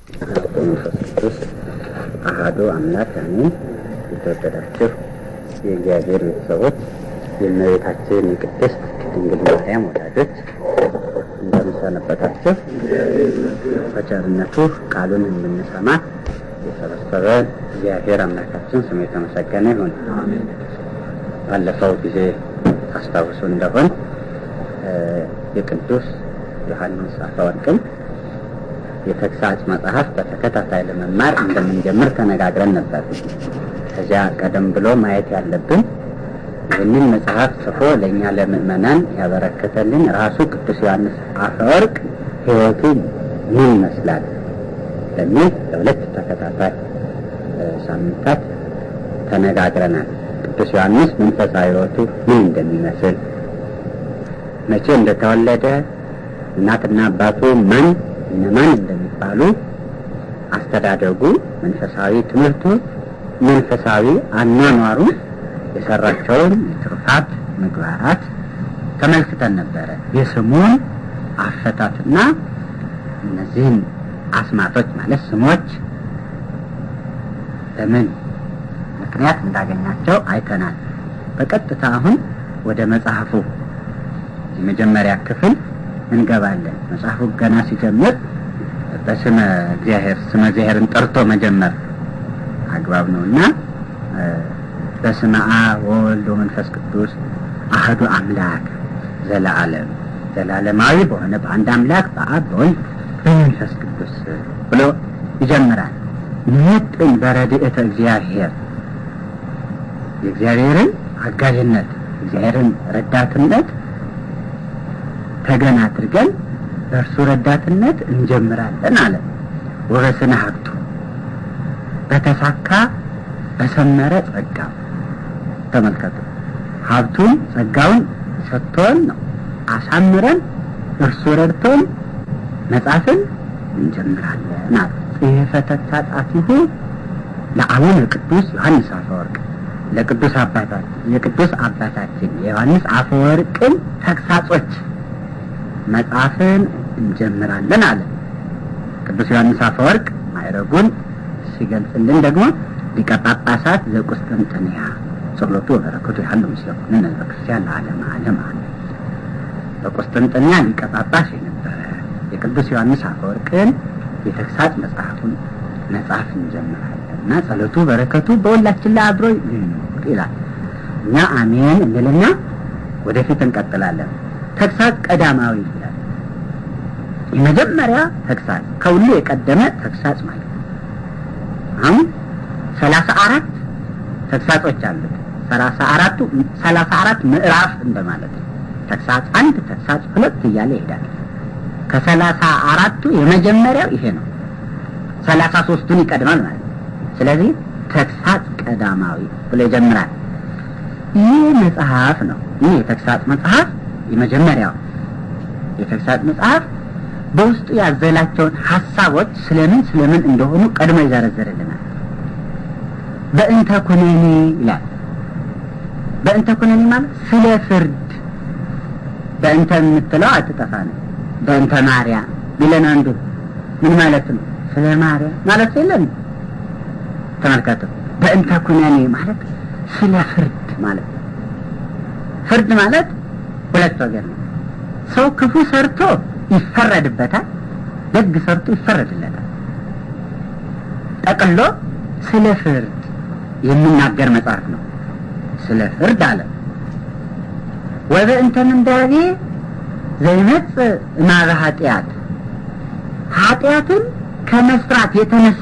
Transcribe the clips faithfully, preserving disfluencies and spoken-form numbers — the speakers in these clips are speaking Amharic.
መንፈስ አሐዱ አምላክ አሜን። የተወደዳችሁ የእግዚአብሔር ቤተሰቦች፣ የእመቤታችን የቅድስት ድንግል ማርያም ወዳጆች እንደምን ሰነበታችሁ? በቸርነቱ ቃሉን እንድንሰማ የሰበሰበን እግዚአብሔር አምላካችን ስሙ የተመሰገነ ይሁን። ባለፈው ጊዜ ታስታውሱ እንደሆን የቅዱስ ዮሐንስ አፈወርቅን የተግሳጽ መጽሐፍ በተከታታይ ለመማር እንደምንጀምር ተነጋግረን ነበር። ከዚያ ቀደም ብሎ ማየት ያለብን ይህንን መጽሐፍ ጽፎ ለእኛ ለምእመናን ያበረከተልን ራሱ ቅዱስ ዮሐንስ አፈወርቅ ሕይወቱ ምን ይመስላል ለሚል ለሁለት ተከታታይ ሳምንታት ተነጋግረናል። ቅዱስ ዮሐንስ መንፈሳዊ ሕይወቱ ምን እንደሚመስል፣ መቼ እንደተወለደ፣ እናትና አባቱ ማን እነማን እንደሚባሉ፣ አስተዳደጉ፣ መንፈሳዊ ትምህርቱ፣ መንፈሳዊ አኗኗሩ፣ የሰራቸውን የትሩፋት ምግባራት ተመልክተን ነበረ። የስሙን አፈታትና እነዚህን አስማቶች ማለት ስሞች ለምን ምክንያት እንዳገኛቸው አይተናል። በቀጥታ አሁን ወደ መጽሐፉ የመጀመሪያ ክፍል እንገባለን። መጽሐፉ ገና ሲጀምር በስመ እግዚአብሔር ስመ እግዚአብሔርን ጠርቶ መጀመር አግባብ ነውና በስመ አብ ወወልድ ወመንፈስ ቅዱስ አሐዱ አምላክ ዘለዓለም ዘላለማዊ በሆነ በአንድ አምላክ በአብ በወልድ በመንፈስ ቅዱስ ብሎ ይጀምራል። ንጥን በረድኤተ እግዚአብሔር የእግዚአብሔርን አጋዥነት እግዚአብሔርን ረዳትነት ተገን አድርገን በእርሱ ረዳትነት እንጀምራለን አለ። ወበስነ ሀብቱ በተሳካ በሰመረ ጸጋው። ተመልከቱ፣ ሀብቱን ጸጋውን ሰጥቶን ነው አሳምረን እርሱ ረድቶን መጽሐፍን እንጀምራለን አለ። ጽሕፈተ ተጻጻፊሁ ለአቡነ ቅዱስ ዮሐንስ አፈወርቅ ለቅዱስ አባታችን የቅዱስ አባታችን የዮሐንስ አፈወርቅን ተግሳጾች መጽሐፍን እንጀምራለን አለ። ቅዱስ ዮሐንስ አፈወርቅ ማዕረጉን ሲገልጽልን ደግሞ ሊቀ ጳጳሳት ዘቁስጥንጥንያ ጸሎቱ ወበረከቱ ያህሉ ምስለኩን ለክርስቲያን ለዓለም ዓለም አለ። በቁስጥንጥንያ ሊቀ ጳጳስ የነበረ የቅዱስ ዮሐንስ አፈወርቅን የተግሳጽ መጽሐፉን መጽሐፍ እንጀምራለን እና ጸሎቱ በረከቱ በሁላችን ላይ አድሮ ይኑር ይላል። እኛ አሜን እንልና ወደፊት እንቀጥላለን። ተግሳጽ ቀዳማዊ ይላል። የመጀመሪያ ተግሳጽ ከሁሉ የቀደመ ተግሳጽ ማለት ነው። አሁን ሰላሳ አራት ተግሳጾች አሉት። ሰላሳ አራቱ ሰላሳ አራት ምዕራፍ እንደማለት ነው። ተግሳጽ አንድ ተግሳጽ ሁለት እያለ ይሄዳል። ከሰላሳ አራቱ የመጀመሪያው ይሄ ነው። ሰላሳ ሦስቱን ይቀድማል ማለት ነው። ስለዚህ ተግሳጽ ቀዳማዊ ብሎ ይጀምራል። ይህ መጽሐፍ ነው። ይህ የተግሳጽ መጽሐፍ የመጀመሪያው የተግሳጽ መጽሐፍ በውስጡ ያዘላቸውን ሐሳቦች ስለምን ስለምን እንደሆኑ ቀድሞ ይዘረዝርልናል። በእንተ ኩነኔ ይላል። በእንተ ኩነኔ ማለት ስለ ፍርድ። በእንተ የምትለው አትጠፋም። በእንተ ማርያም ቢለን አንዱ ምን ማለት ነው? ስለ ማርያም ማለት የለም። ተመልከቱ፣ በእንተ ኩነኔ ማለት ስለ ፍርድ ማለት ነው። ፍርድ ማለት ሁለት ወገን ነው። ሰው ክፉ ሰርቶ ይፈረድበታል፣ ደግ ሰርቶ ይፈረድለታል። ጠቅሎ ስለ ፍርድ የሚናገር መጽሐፍ ነው። ስለ ፍርድ አለ። ወበእንተ ምንዳቤ ዘይመጽእ እምኀበ ኃጢአት ኃጢአትን ከመስራት የተነሳ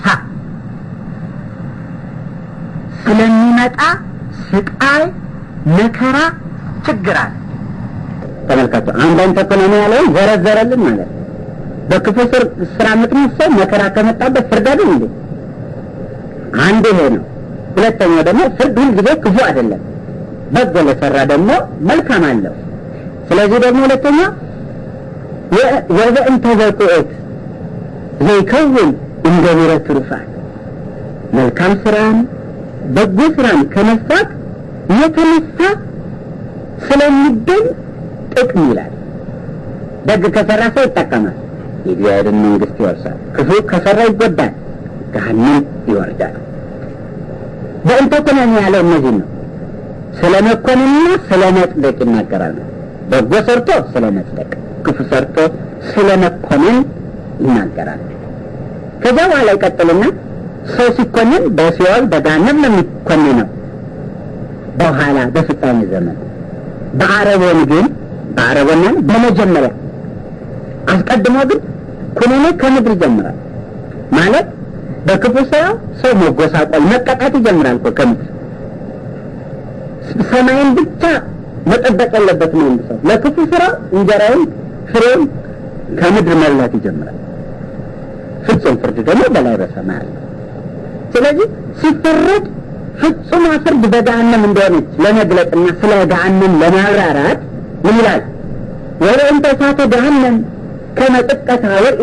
ስለሚመጣ ስቃይ፣ መከራ፣ ችግር አለ። ተመልከቱ፣ አንዳንድ ተኮነነ ያለው ዘረዘረልን ማለት በክፉ ስራ ምክንያት ሰው መከራ ከመጣበት ፍርድ አይደል እንዴ? አንድ ይሄ ነው። ሁለተኛው ደግሞ ፍርድ ሁሉ ጊዜ ክፉ አይደለም፣ በጎ ለሰራ ደግሞ መልካም አለው። ስለዚህ ደግሞ ሁለተኛው ወበእንተ ዘኩእት ዘይከውን እንደ ምሕረት ትሩፋት መልካም ስራን በጎ ስራን ከመስራት የተነሳ ስለሚገኝ ጥቅም ይላል። ደግ ከሰራ ሰው ይጠቀማል፣ የእግዚአብሔርን መንግስት ይወርሳል። ክፉ ከሰራ ይጎዳል፣ ገሃነም ይወርዳል። በእንተ ኩነኔ ያለው እነዚህ ነው። ስለ መኮንንና ስለ መጽደቅ ይናገራል። በጎ ሰርቶ ስለ መጽደቅ፣ ክፉ ሰርቶ ስለ መኮንን ይናገራል። ከዛ በኋላ ይቀጥልና ሰው ሲኮንን በሲኦል በገሃነም ነው የሚኮንነው በኋላ በፍጻሜ ዘመን። በአረቦን ግን በአረቦና በመጀመሪያ አስቀድሞ ግን ኩነኔ ከምድር ይጀምራል ማለት በክፉ ስራው ሰው መጎሳቆል መቀጣት ይጀምራል እኮ ከምድር። ሰማይን ብቻ መጠበቅ ያለበት ነው ሰው ለክፉ ስራው እንጀራውን ፍሬውን ከምድር መብላት ይጀምራል። ፍጹም ፍርድ ደግሞ በላይ በሰማይ አለ። ስለዚህ ሲፈረድ ፍጹም ፍርድ በገሃነም እንደሆነች ለመግለጽና ስለ ገሃነም ለማብራራት ምን ይላል? ወለእንተ እሳተ ገሃነም ከመ ጥቀት ሀወኢ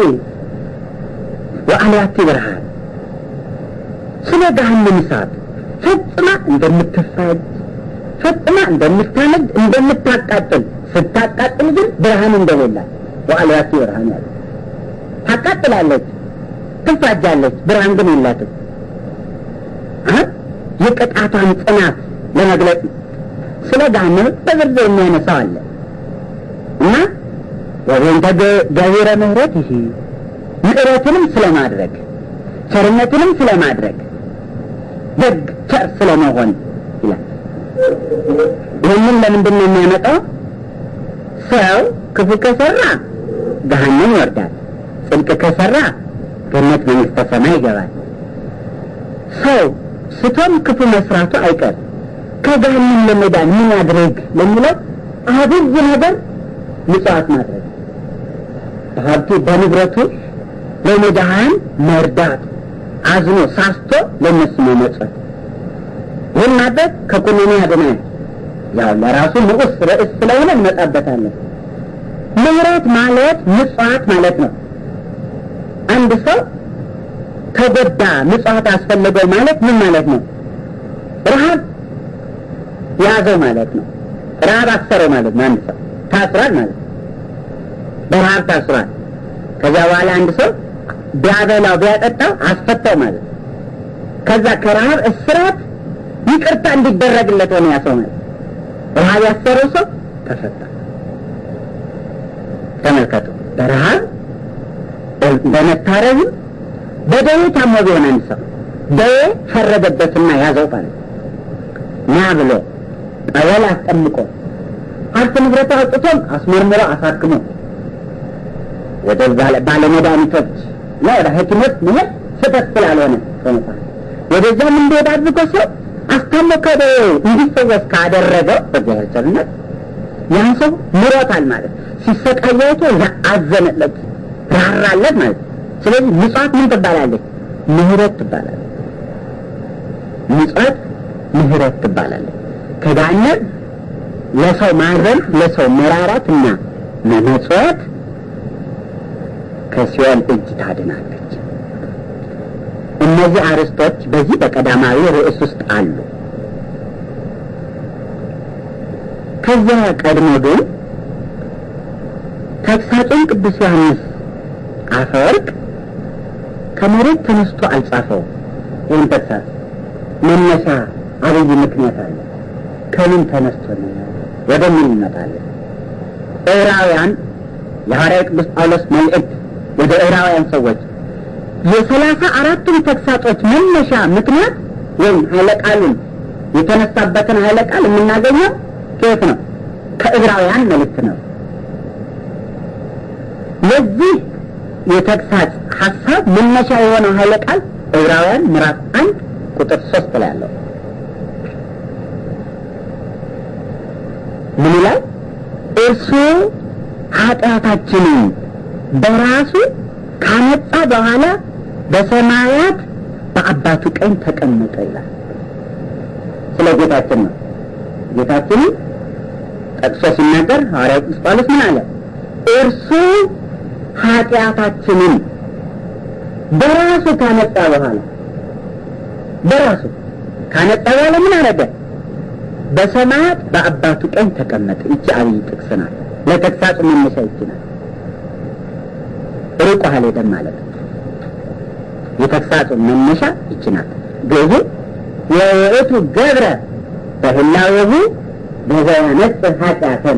ወአልያቲ ብርሃን። ስለ ገሃነም እሳት ፈጽማ እንደምትፋጅ ፈጽማ እንደምታነድ እንደምታቃጥል ስታቃጥል ግን ብርሃን እንደሌላት ወአልያቲ ብርሃን ያለ ታቃጥላለች፣ ትፋጃለች፣ ብርሃን ግን የላትም። የቅጣቷን ጽናት ለመግለጽ ስለ ገሃነም በዝርዝር የሚያነሳው አለ እና ወበእንተ ገቢረ ምሕረት ይሄ ምሕረትንም ስለማድረግ ቸርነትንም ስለማድረግ ደግ ቸር ስለመሆን ይላል። ይህንን ለምንድን ነው የሚያመጣው? ሰው ክፉ ከሰራ ገሃነም ይወርዳል፣ ጽድቅ ከሰራ ገነት መንግስተ ሰማይ ይገባል። ሰው ስቶም ክፉ መስራቱ አይቀር። ከገሃነም ለመዳን ምን ያድርግ ለሚለው አብይ ነገር ምጽዋት ማድረግ፣ በሀብቱ በንብረቱ ለመድኃን መርዳት፣ አዝኖ ሳስቶ ለነሱ መመጽወት። ይህን ማድረግ ከኩነኔ ያድናል። ያው ለራሱ ንዑስ ርዕስ ስለሆነ እንመጣበታለን። ምሕረት ማለት ምጽዋት ማለት ነው። አንድ ሰው ተጎዳ ምጽዋት አስፈልገው ማለት ምን ማለት ነው? ረሃብ ያዘው ማለት ነው። ረሃብ አሰረው ማለት ነው። አንድ ሰው ታስሯል ማለት ነው። በረሃብ ታስሯል። ከዛ በኋላ አንድ ሰው ቢያበላው ቢያጠጣው አስፈታው ማለት ነው። ከዛ ከረሃብ እስራት ይቅርታ እንዲደረግለት ሆነ ያሰው ማለት ረሃብ ያሰረው ሰው ተፈታ። ተመልከቱ፣ በረሃብ በመታረዝ በደዌ ታሞ ቢሆን አንድ ሰው ደዌ ፈረደበትና ያዘው ማለት ና ብሎ ጠበል አስጠምቆ ሀብት ንብረት አውጥቶም አስመርምሮ አሳክሞ ወደ ባለመድኃኒቶች እና ወደ ሐኪሞች መሄድ ስህተት ስላልሆነ ተነሳ ወደዛም እንደሄድ አድርጎ ሰው አስታሞ ከደዌው እንዲፈወስ ካደረገው በእግዚአብሔር ቸርነት ያን ሰው ምሮታል ማለት ሲሰቃየው አዘነለት፣ ራራለት ማለት። ስለዚህ ምጽዋት ምን ትባላለች? ምሕረት ትባላለች። ምጽዋት ምሕረት ትባላለች። ከገሃነም ለሰው ማረም ለሰው መራራትና መመጽወት ከሲኦል እጅ ታድናለች። እነዚህ አርስቶች በዚህ በቀዳማዊ ርዕስ ውስጥ አሉ። ከዚያ ቀድሞ ግን ተግሳጹን ቅዱስ ዮሐንስ አፈወርቅ ከመሬት ተነስቶ አልጻፈው። ይህን ተግሳጽ መነሻ አብይ ምክንያት አለ። ከምን ተነስቶ ነው ወደምን ይመጣል? ዕብራውያን የሐዋርያው ቅዱስ ጳውሎስ መልእክት ወደ ዕብራውያን ሰዎች የሰላሳ አራቱን ተግሳጾች መነሻ ምክንያት ወይም ኃይለ ቃሉን የተነሳበትን ኃይለ ቃል የምናገኘው ከየት ነው? ከዕብራውያን መልእክት ነው። ለዚህ የተግሳጽ ሐሳብ መነሻ የሆነው ኃይለ ቃል ዕብራውያን ምዕራፍ አንድ ቁጥር ሶስት ላይ አለው። ምን ይላል? እርሱ ኃጢአታችንን በራሱ ካነጻ በኋላ በሰማያት በአባቱ ቀኝ ተቀመጠ ይላል። ስለ ጌታችን ነው። ጌታችንን ጠቅሶ ሲናገር ሐዋርያው ቅዱስ ጳውሎስ ምን አለ? እርሱ ኃጢአታችንን በራሱ ካነጻ በኋላ በራሱ ካነጻ በኋላ ምን አደረገ? በሰማያት በአባቱ ቀኝ ተቀመጠ። እቺ አብይ ጥቅስ ናት። ለተግሳጽ መነሻ ይችላል። ርቆ አልሄደም ማለት ነው። የተግሳጹ መነሻ ይችናል። ግዙ የውእቱ ገብረ በህላዌሁ በዘያነጽህ ኃጢአተነ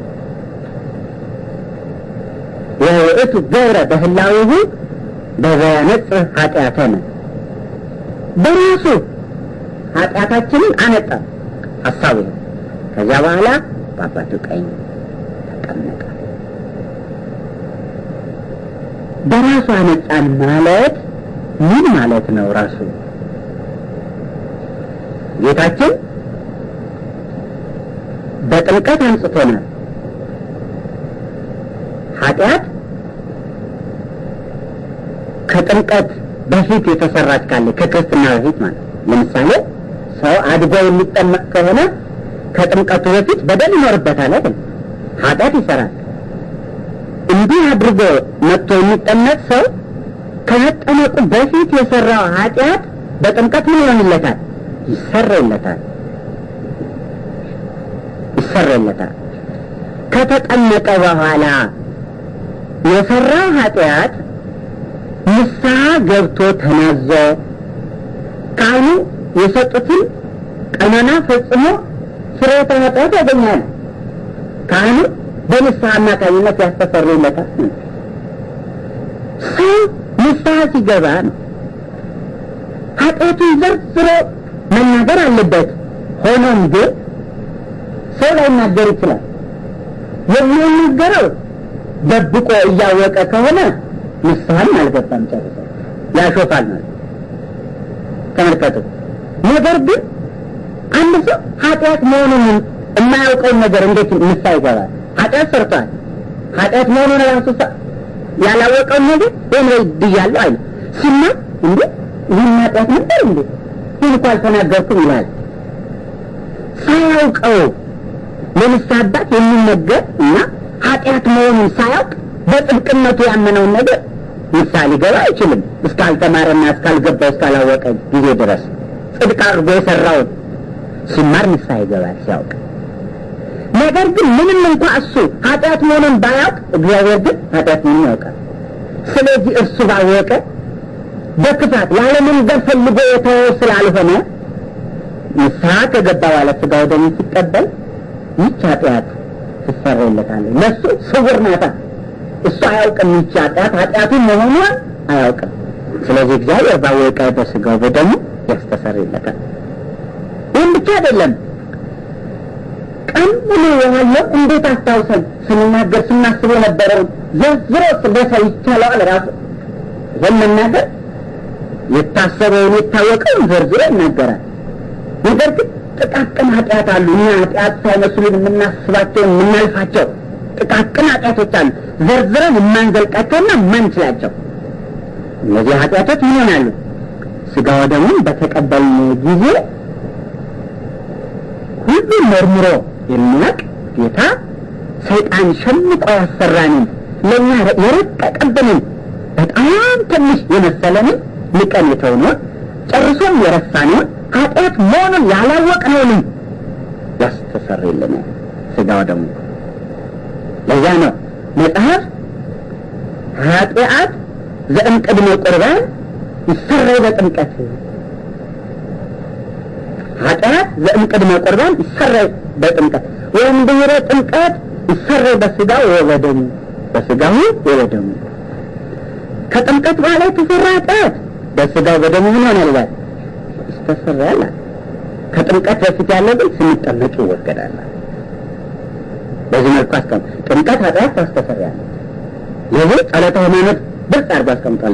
የውእቱ ገብረ በህላዌሁ በዘያነጽህ ኃጢአተነ በራሱ ኃጢአታችንን አነጻ ሐሳቡ። ከዚያ በኋላ በአባቱ ቀኝ ተቀመጠ። በራሱ አነጻን ማለት ምን ማለት ነው? ራሱ ጌታችን በጥምቀት አንጽቶናል። ኃጢአት ከጥምቀት በፊት የተሰራች ካለ ከክርስትና በፊት ማለት ለምሳሌ ሰው አድጎ የሚጠመቅ ከሆነ ከጥምቀቱ በፊት በደል ይኖርበታል አይደል? ኃጢአት ይሰራል። እንዲህ አድርጎ መጥቶ የሚጠመቅ ሰው ከመጠመቁ በፊት የሰራው ኃጢአት በጥምቀት ምን ይሆንለታል? ይሰረይለታል ይሰረይለታል። ከተጠመቀ በኋላ የሰራው ኃጢአት ንስሐ ገብቶ ተናዞ ካህኑ የሰጡትን ቀኖና ፈጽሞ ስርየተ ኃጢአት ያገኛል። ካህኑ በንስሐ አማካኝነት ያስተሰርይለታል። ሰው ንስሐ ሲገባ ነው ኃጢአቱን ዘርዝሮ መናገር አለበት። ሆኖም ግን ሰው ላይናገር ይችላል። የሚናገረው ደብቆ እያወቀ ከሆነ ንስሐም አልገባም ጨርሶ ያሾፋል ማለት ተመልከቱ። ነገር ግን አንድ ሰው ኃጢአት መሆኑን የማያውቀው ነገር እንዴት ንስሐ ይገባል? ኃጢአት ሰርቷል። ኃጢአት መሆኑን ራሱ ያላወቀው ነገር ወይ ድያለሁ አይደል? ሲና እንዴ ይህን ኃጢአት ነበር እንዴ ይህን እንኳን ተናገርኩ ይላል። ሳያውቀው ለንስሐ አባት የሚነገር እና ኃጢአት መሆኑን ሳያውቅ በጥብቅነቱ ያመነውን ነገር ንስሐ ሊገባ አይችልም። እስካልተማረና እስካልገባው እስካላወቀ ጊዜ ድረስ ጽድቅ አድርጎ የሰራውን ሲማር ንስሐ ይገባል ሲያውቅ። ነገር ግን ምንም እንኳን እሱ ኃጢአት መሆኑን ባያውቅ እግዚአብሔር ግን ኃጢአት መሆኑን ያውቃል። ስለዚህ እርሱ ባወቀ በክፋት ያለመንገር ፈልጎ የተወው ስላልሆነ ንስሐ ከገባ በኋላ ሥጋው ደሙ ሲቀበል ይህች ኃጢአት ትሰረይለታለች። ለእሱ ስውር ናታ። እሱ አያውቅም። ይህች ኃጢአት ኃጢአቱን መሆኗን አያውቅም። ስለዚህ እግዚአብሔር ባወቀ በሥጋው በደሙ ያስተሰርይለታል። ይህም ብቻ አይደለም። ቀን ሙሉ የዋለው እንዴት አስታውሰን ስንናገር ስናስብ የነበረውን ዘርዝሮ ስለሰው ይቻለዋል። ራሱ ይህን መናገር የታሰበውን የታወቀውን ዘርዝሮ ይናገራል። ነገር ግን ጥቃቅን ኃጢአት አሉ። እኛ ኃጢአት ሳይመስሉን የምናስባቸው የምናልፋቸው ጥቃቅን ኃጢአቶች አሉ፣ ዘርዝረን የማንዘልቃቸውና የማንችላቸው። እነዚህ ኃጢአቶች ምን ይሆናሉ? ሥጋው ደሙን በተቀበልን ጊዜ ሁሉም መርምሮ የሚያውቅ ጌታ ሰይጣን ሸምቆ ያሰራንን ለእኛ የረቀቀብንን በጣም ትንሽ የመሰለንን ሊቀንተውን ጨርሶም የረሳነውን ኃጢአት መሆኑን ያላወቅነውንም ያስተሰርይልናል ሥጋው ደሙ። ለዚያ ነው መጽሐፍ ኃጢአት ዘእምቅድመ ቁርባን ይሰረይ በጥምቀት፣ ኃጢአት ዘእምቅድመ ቁርባን ይሰረይ በጥምቀት ወይም ድኅረ ጥምቀት ይሰረይ በሥጋው ወበደሙ፣ በሥጋው ወበደሙ። ከጥምቀት በኋላ የተሰራ ኃጢአት በሥጋው በደሙ ምን ይሆናል? ይስተሰርያል። ከጥምቀት በፊት ያለው ግን ስንጠመቅ ይወገዳል። በዚህ መልኩ አስቀምጥ። ጥምቀት ኃጢአት ታስተሰርያለች። ይህ ጸሎተ ሃይማኖት ብርቅ አድርጎ አስቀምጧል።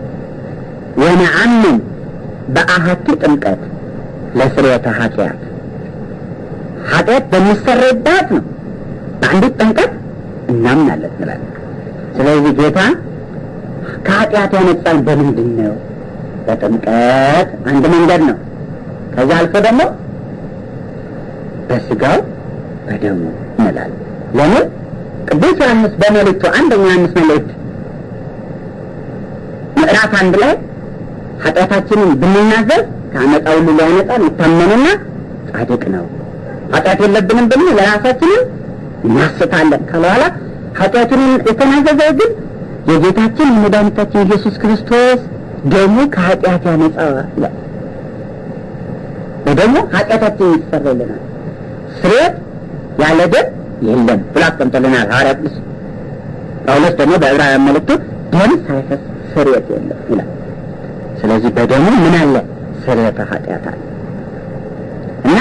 ወነአምን በአሐቲ ጥምቀት ለስርየተ ኃጢአት፣ ኃጢአት በሚሰረይባት ነው በአንዲት ጥምቀት እናምናለን እንላለን። ስለዚህ ጌታ ከኃጢአት ያነጻን በምንድን ነው? በጥምቀት አንድ መንገድ ነው። ከዛ አልፎ ደግሞ በሥጋው በደሙ እንላለን። ለምን? ቅዱስ ዮሐንስ በመልእክቱ አንደኛ ዮሐንስ መልእክት ምዕራፍ አንድ ላይ ኃጢአታችንን ብንናዘዝ ከአመፃ ሁሉ ሊያነጻን የታመነና ጻድቅ ነው፣ ኃጢአት የለብንም ብንል ለራሳችንን እናስታለን ካለ በኋላ ኃጢአቱን የተናዘዘ ግን የጌታችን የመድኃኒታችን ኢየሱስ ክርስቶስ ደሙ ከኃጢአት ያነጻዋል። በደሙ ኃጢአታችን ይሰረይልናል። ስርየት ያለ ደም የለም ብሎ አስቀምጦልናል ሐዋርያ ቅዱስ ጳውሎስ ደግሞ በዕብራውያን መልእክቱ ደም ሳይፈስ ስርየት የለም ይላል። ስለዚህ በደሙ ምን አለ? ስርየተ ኃጢአት አለ እና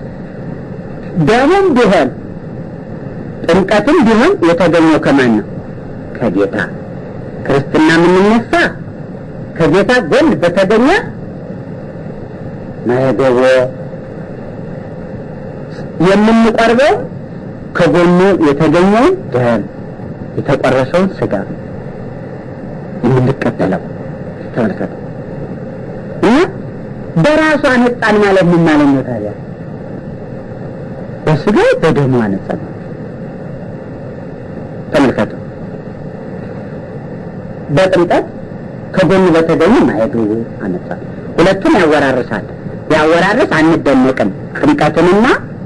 ደሙም ቢሆን ጥምቀትም ቢሆን የተገኘው ከማን ነው? ከጌታ። ክርስትና የምንነሳ ከጌታ ጎን በተገኘ ማይገቦ የምንቀርበው ከጎኑ የተገኘው ደም የተቆረሰው ስጋ የምንቀበለው ተመልከቱ። እና በራሱ አነጻን ማለት ምን ማለት ነው ታዲያ? በስጋ በደሙ አነጻን። ተመልከቱ። በጥምቀት ከጎኑ በተገኘ ማይገቦ አነጻን። ሁለቱም ያወራርሳል። ያወራርስ አንደነቅም። ጥምቀትንና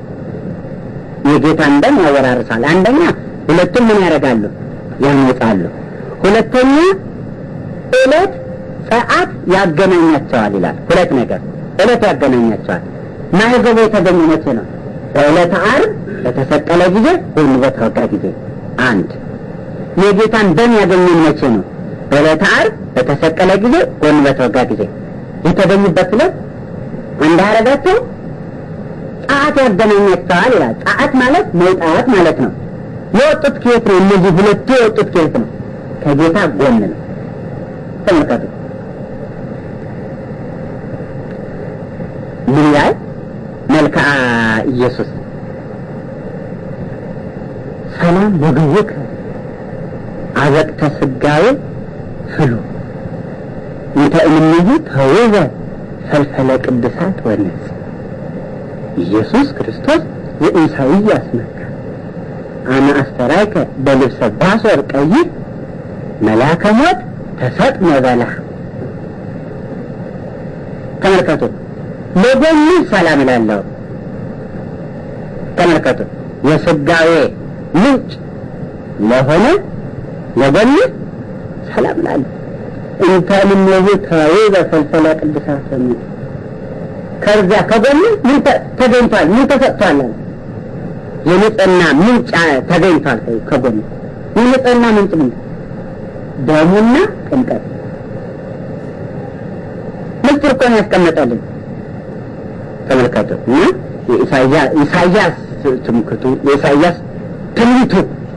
የጌታን ደም ያወራርሳል። አንደኛ ሁለቱም ምን ያደርጋሉ? ያነጻሉ። ሁለተኛ እለት ሰዓት ያገናኛቸዋል ይላል። ሁለት ነገር እለት ያገናኛቸዋል። ማይገቦ የተገኘ መቼ ነው? በዕለተ ዓርብ በተሰቀለ ጊዜ ወይም በተወጋ ጊዜ። አንድ የጌታን ደም ያገኘን መቼ ነው? በዕለተ ዓርብ በተሰቀለ ጊዜ ወይም በተወጋ ጊዜ። የተገኙበት ዕለት እንዳረጋቸው ሰዓት ያገናኛቸዋል ይላል። ሰዓት ማለት መውጣት ማለት ነው። የወጡት ከየት ነው? እነዚህ ሁለቱ የወጡት ከየት ነው? ከጌታ ጎን ነው። ተመልከቱ። ምን ያህል መልክዓ ኢየሱስ ሰላም ወግውክ አዘቅተ ስጋዌ ፍሉ እንተ እምኔሁ ተውበ ፈልፈለ ቅድሳት ወነጽ ኢየሱስ ክርስቶስ የኢሳይያስ መካ አና አስተራይከ በልብሰ ባሶር ቀይ መላከ ሞት ተሰጥመ በላ። ተመልከቱ። ለጎኑ ሰላም እላለሁ። ተመልከቱ። የስጋዌ ምንጭ ለሆነ ለጎኑ ሰላም እላለሁ። እንተ እምኔሁ ተውበ ፈልፈለ ቅድሳት ወነጽ ከዛ ከጎኑ ምን ተገኝቷል? ምን ተሰጥቷል? የንጽህና ምንጭ ተገኝቷል። ከጎኑ የንጽህና ምንጭ ምን? ደሙና ጥምቀት። ምስጢር እኮ ነው ያስቀመጠልን። ተመልከቱ። እና የኢሳይያስ ኢሳይያስ ትምክቱ የኢሳይያስ ትንቢቱ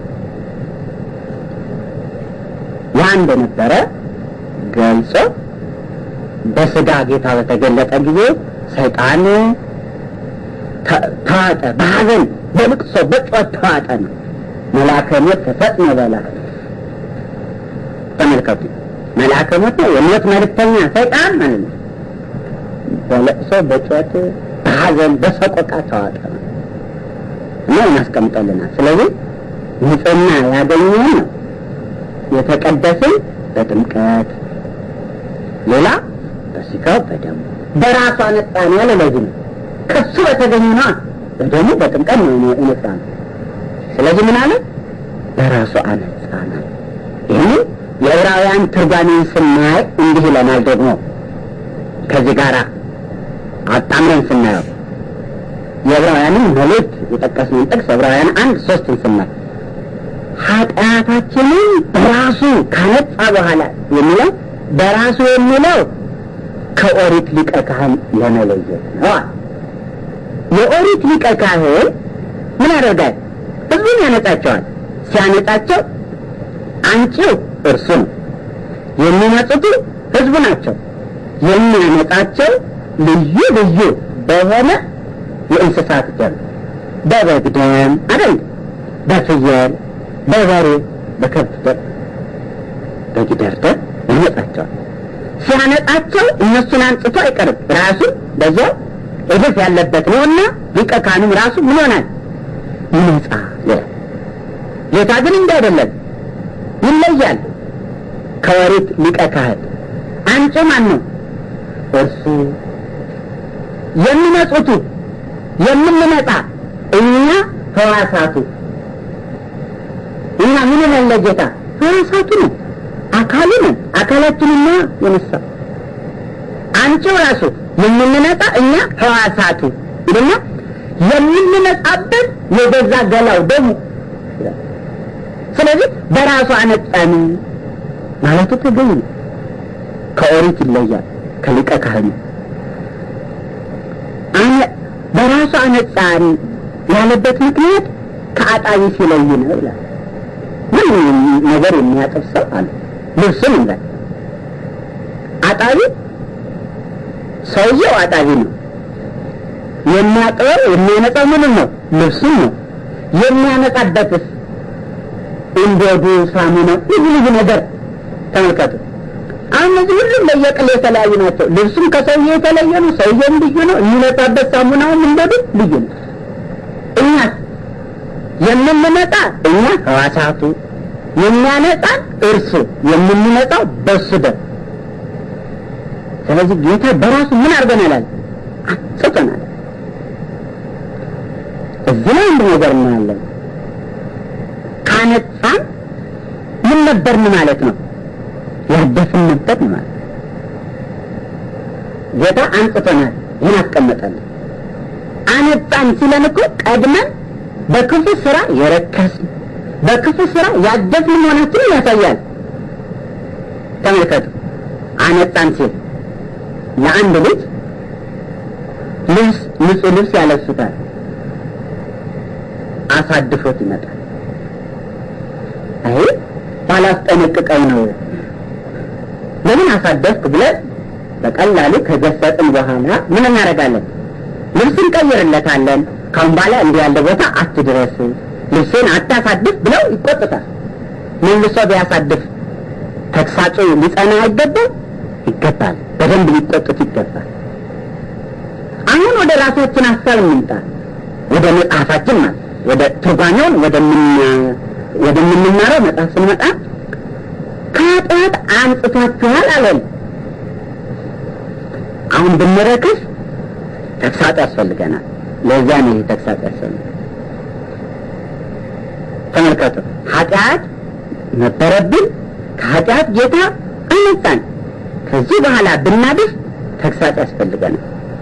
ያ እንደነበረ ገልጾ በስጋ ጌታ በተገለጠ ጊዜ ሰይጣን ተዋጠ፣ በሐዘን በልቅሶ በጩኸት ተዋጠ ነው። መልአከ ሞት ተሰጥመ በላ። ተመልከቱ። መልአከ ሞት ነው የሞት መልእክተኛ ሰይጣን ማለት ነው። በልቅሶ በጩኸት በሐዘን በሰቆቃ ተዋጠ ነው እና እናስቀምጠልናል። ስለዚህ ንጽህና ያገኘን ነው የተቀደስን በጥምቀት ሌላ በስጋው በደሙ በራሱ አነጻን ያለ ለዚህ ነው። ከሱ በተገኘ ነው በደሙ በጥምቀት ነው የነጻን። ስለዚህ ምን አለ? በራሱ አነጻን። ይሄ የዕብራውያን ትርጓሜን ስናይ እንዲህ ይለናል። ደግሞ ከዚህ ጋር አጣምረን ስናየው የዕብራውያንን መልእክት የጠቀስነውን ጥቅስ ዕብራውያን አንድ ሶስት ስናይ ኃጢአታችንን በራሱ ካነጻ በኋላ የሚለው በራሱ የሚለው ከኦሪት ሊቀ ካህን ለመለየት ነው። የኦሪት ሊቀ ካህን ምን ያደርጋል? ህዝቡን ያነጻቸዋል። ሲያነጻቸው አንቺው እርሱ ነው። የሚነጹት ህዝቡ ናቸው። የሚያነጻቸው ልዩ ልዩ በሆነ የእንስሳት ደም፣ በበግ ደም አይደል? በፍየል፣ በበሬ፣ በከብት ደም፣ በጊደር ደም ያነጻቸዋል። ሲያነጻቸው እነሱን አንጽቶ አይቀርም። ራሱ በዚያው እድፍ ያለበት ነውና ሊቀ ካህኑም ራሱ ምን ይሆናል? ይነጻ ይላል። ጌታ ግን እንዲህ አይደለም፣ ይለያል ከኦሪት ሊቀ ካህን። አንቺ ማን ነው? እርሱ። የሚነጹት የምንነጻ እኛ ሕዋሳቱ። እኛ ምን ይላል ጌታ? ሕዋሳቱ ነው። አካልን አካላችንና የነሳ አንቺው ራሱ የምንነጣ እኛ ህዋሳቱ ይደና የምንነጣበት የገዛ ገላው ደሙ ስለዚህ በራሱ አነጣን ማለቱ ተገኝ ከኦሪት ይለያል ከሊቀ ካህኑ አነ በራሱ አነጣን ያለበት ምክንያት ከአጣይ ሲለይ ነው ይላል ምንም ነገር የሚያጠፋው አለ ልብስም እንደ አጣይ ሰውየው አጣይ ነው የሚያጠው የሚያነጻው ምን ነው ልብስ ነው የሚያነጻበትስ እንደዱ ሳሙና ይሁን ነገር ተመልከቱ አሁን እዚህ ሁሉም ለየቅል የተለያዩ ናቸው ልብሱም ከሰውየው የተለየ ነው ሰውየውም ልዩ ነው የሚነጻበት ሳሙናውም እንደዱ ልዩ ነው እኛ የምንነጻ እኛ ህዋሳቱ የሚያነጻ እርሱ የምንነጻው በሱ ደም ስለዚህ ጌታ በራሱ ምን አርገናል አጥተናል እዚህ ላይ ነገር እናያለን ካነጻን ምን ነበርን ማለት ነው ያደፍን ነበር ማለት ጌታ አንጽቶናል ይናቀመጣል አነጻን ሲለን እኮ ቀድመን በክፉ ስራ የረከስን በክፉ ስራ ያደፍን መሆናችንን ያሳያል ተመልከቱ አነጻን ሲል ለአንድ ልጅ ልብስ ንጹህ ልብስ ያለብሱታል አሳድፎት ይመጣል አይ ባላስጠነቅቀው ነው ለምን አሳደፍክ ብለን በቀላሉ ከገሰጥን በኋላ ምን እናደርጋለን ልብስን ቀይርለታለን ካሁን በኋላ እንዲህ ያለ ቦታ አትድረስ ልብስን አታሳድፍ ብለው ይቆጥታል ምን ልሶ ቢያሳድፍ ተክሳጩ ሊጸና አይገባም ይገባል በደንብ ሊቆጥት ይገባል አሁን ወደ ራሳችን ሐሳብ እንምጣ ወደ መጽሐፋችን ማለት ወደ ትርጓሜውን ወደምን ወደምንማረው መጽሐፍ ስንመጣ ከኃጢአት አንጽቷችኋል አለን አሁን ብንረክስ ተክሳጽ ያስፈልገናል ለዛ ነው ተክሳጽ ያስፈልገናል ተመልከቱ ኃጢአት ነበረብን ከኃጢአት ጌታ አነጻን ከዚህ በኋላ ብናድፍ ተክሳጽ ያስፈልገናል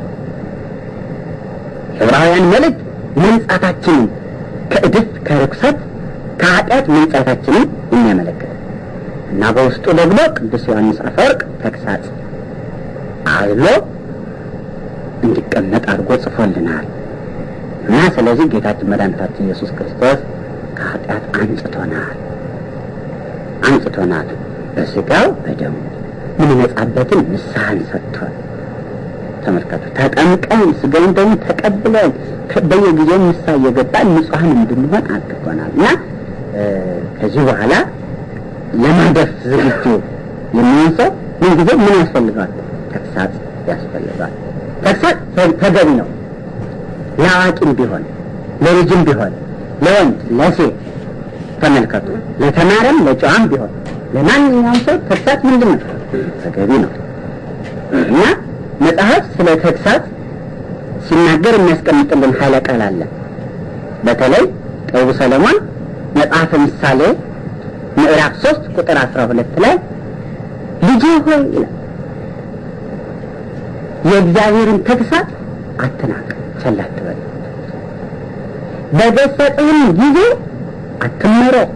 ዕብራውያን መልእክት መንጻታችንን ከእድፍ ከርክሰት ከኃጢአት መንጻታችንን የሚያመለክት እና በውስጡ ደግሞ ቅዱስ ዮሐንስ አፈወርቅ ተክሳጽ አሎ እንዲቀመጥ አድርጎ ጽፎልናል እና ስለዚህ ጌታችን መድኃኒታችን ኢየሱስ ክርስቶስ ከኃጢአት አንጽቶናል አንጽቶናል በስጋው በደሙ ምን ነጻበትን ንስሐን ሰጥቷል ተመልከቱ ተጠምቀን ስጋውን ደግሞ ተቀብለን በየጊዜው ንስሐ እየገባን ንጹሃን እንድንሆን አድርጎናልና ከዚህ በኋላ ለማደፍ ዝግጁ የሚሆነው ምን ጊዜ ምን ያስፈልጋል ተክሳጽ ያስፈልጋል ተክሳጽ ተገቢ ነው ለአዋቂም ቢሆን ለልጅም ቢሆን ለወንድ ለሴት ተመልከቱ ለተማረም ለጨዋም ቢሆን ለማንኛውም ሰው ተክሳጽ ምንድነው ተገቢ ነው እና መጽሐፍ ስለ ተክሳጽ ሲናገር የሚያስቀምጥልን ኃይለ ቃል አለ በተለይ ጠቢቡ ሰለሞን መጽሐፈ ምሳሌ ምዕራፍ ሶስት ቁጥር አስራ ሁለት ላይ ልጅ ሆይ የእግዚአብሔርን ተክሳጽ አትናቅ ቸል አትበል በገሰጽህም ጊዜ አትመረር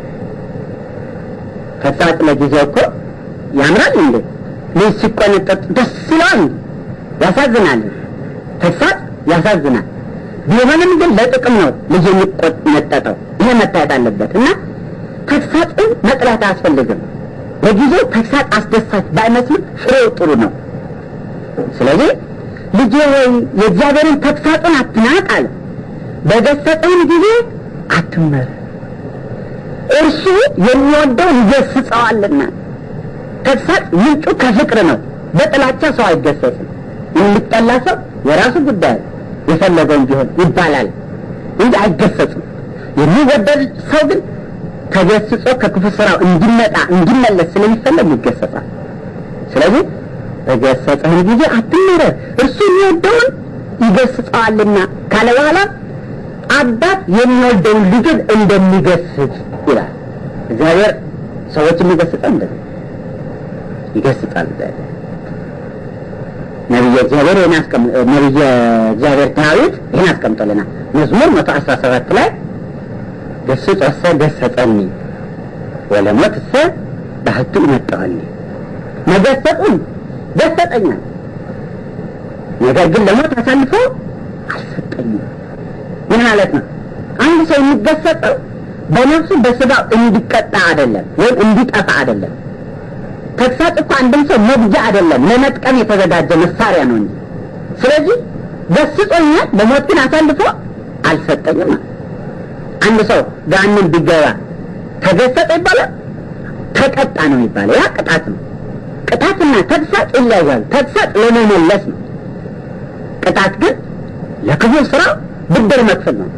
ተክሳጽ ለጊዜው እኮ ያምራል እንዴ ልጅ ሲቆነጠጥ ደስ ይላል ያሳዝናል ተክሳጽ ያሳዝናል ቢሆንም ግን ለጥቅም ነው ልጅ የሚቆነጠጠው ይሄ መታየት አለበትና ተክሳጽን መጥላት አያስፈልግም በጊዜው ተክሳጽ አስደሳች ባይመስልም ፍሬው ጥሩ ነው ስለዚህ ልጅ ሆይ የእግዚአብሔርን ተክሳጽን አትናቅ አለ በገሰጽህም ጊዜ አትመረር እርሱ የሚወደውን ይገስጸዋልና ተክሳጽ ምንጩ ከፍቅር ነው በጥላቻ ሰው አይገሰጽም የሚጠላ ሰው የራሱ ጉዳይ የፈለገውን ቢሆን ይባላል እንጂ አይገሰጽም የሚወደድ ሰው ግን ተገስጾ ከክፉ ስራው እንዲመጣ እንዲመለስ ስለሚፈልግ ይገሰጻል ስለዚህ በገሰጸህም ጊዜ አትመረር እርሱ የሚወደውን ይገስጸዋልና ካለ በኋላ አባት የሚወደውን ልጁን እንደሚገስጽ ይላል እግዚአብሔር ሰዎች የሚገስጸው እንደዚህ ይገስጻል። ነብዩ እግዚአብሔር የናስቀም ነብዩ እግዚአብሔር ዳዊት ይሄን አስቀምጦልናል። መዝሙር መቶ አስራ ሰባት ላይ ገስጸሰ ገሰጸኒ ወለሞትሰ ባህቱ መጣኒ መገሰጹን ገሰጠኛል፣ ነገር ግን ለሞት አሳልፎ አልሰጠኝም። ምን ማለት ነው? አንድ ሰው የሚገሰጸው በነፍሱ በስጋው እንዲቀጣ አይደለም ወይም እንዲጠፋ አይደለም። ተግሳጽ እኮ አንድም ሰው መግጃ አይደለም፣ ለመጥቀም የተዘጋጀ መሳሪያ ነው እንጂ። ስለዚህ ገስጾኛል፣ ለሞት ግን አሳልፎ አልሰጠኝም። አንድ ሰው ገሃነም ቢገባ ተገሰጸ ይባላል? ተቀጣ ነው የሚባለው። ያ ቅጣት ነው። ቅጣትና ተግሳጽ ይለያያል። ተግሳጽ ለመመለስ ነው፣ ቅጣት ግን ለክፉ ስራ ብድር መክፈል ነው።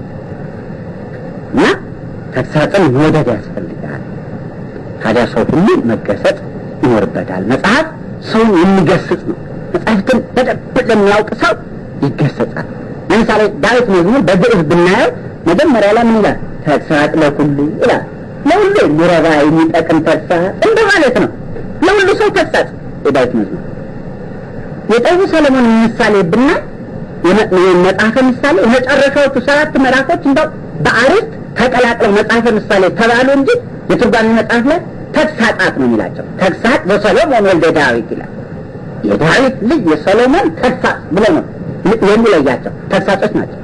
እና ተግሳጽን መውደድ ያስፈልጋል። ታዲያ ሰው ሁሉ መገሰጽ ይኖርበታል። መጽሐፍ ሰውን የሚገስጽ ነው። መጽሐፍትን በደንብ ለሚያውቅ ሰው ይገሰጻል። ለምሳሌ ዳዊት መዝሙር በግዕዝ ብናየው መጀመሪያ ላይ ምን ይላል? ተግሳጽ ለሁሉ ይላል። ለሁሉ የሚረባ የሚጠቅም ተግሳጽ እንደማለት ነው። ለሁሉ ሰው ተግሳጽ የዳዊት መዝሙር። የጠቢቡ ሰለሞን ምሳሌ ብናይ የመጽሐፈ ምሳሌ የመጨረሻዎቹ ሰባት ምዕራፎች እንደው በአርዕስት ተቀላቅለው መጽሐፈ ምሳሌ ተባሉ እንጂ የትርጓሜ መጽሐፍ ላይ ተግሳጻት ነው የሚላቸው። ተግሳጽ በሰሎሞን ወልደ ዳዊት ይላል። የዳዊት ልጅ የሰሎሞን ተግሳጽ ብሎ ነው የሚለያቸው። ተግሳጾች ናቸው።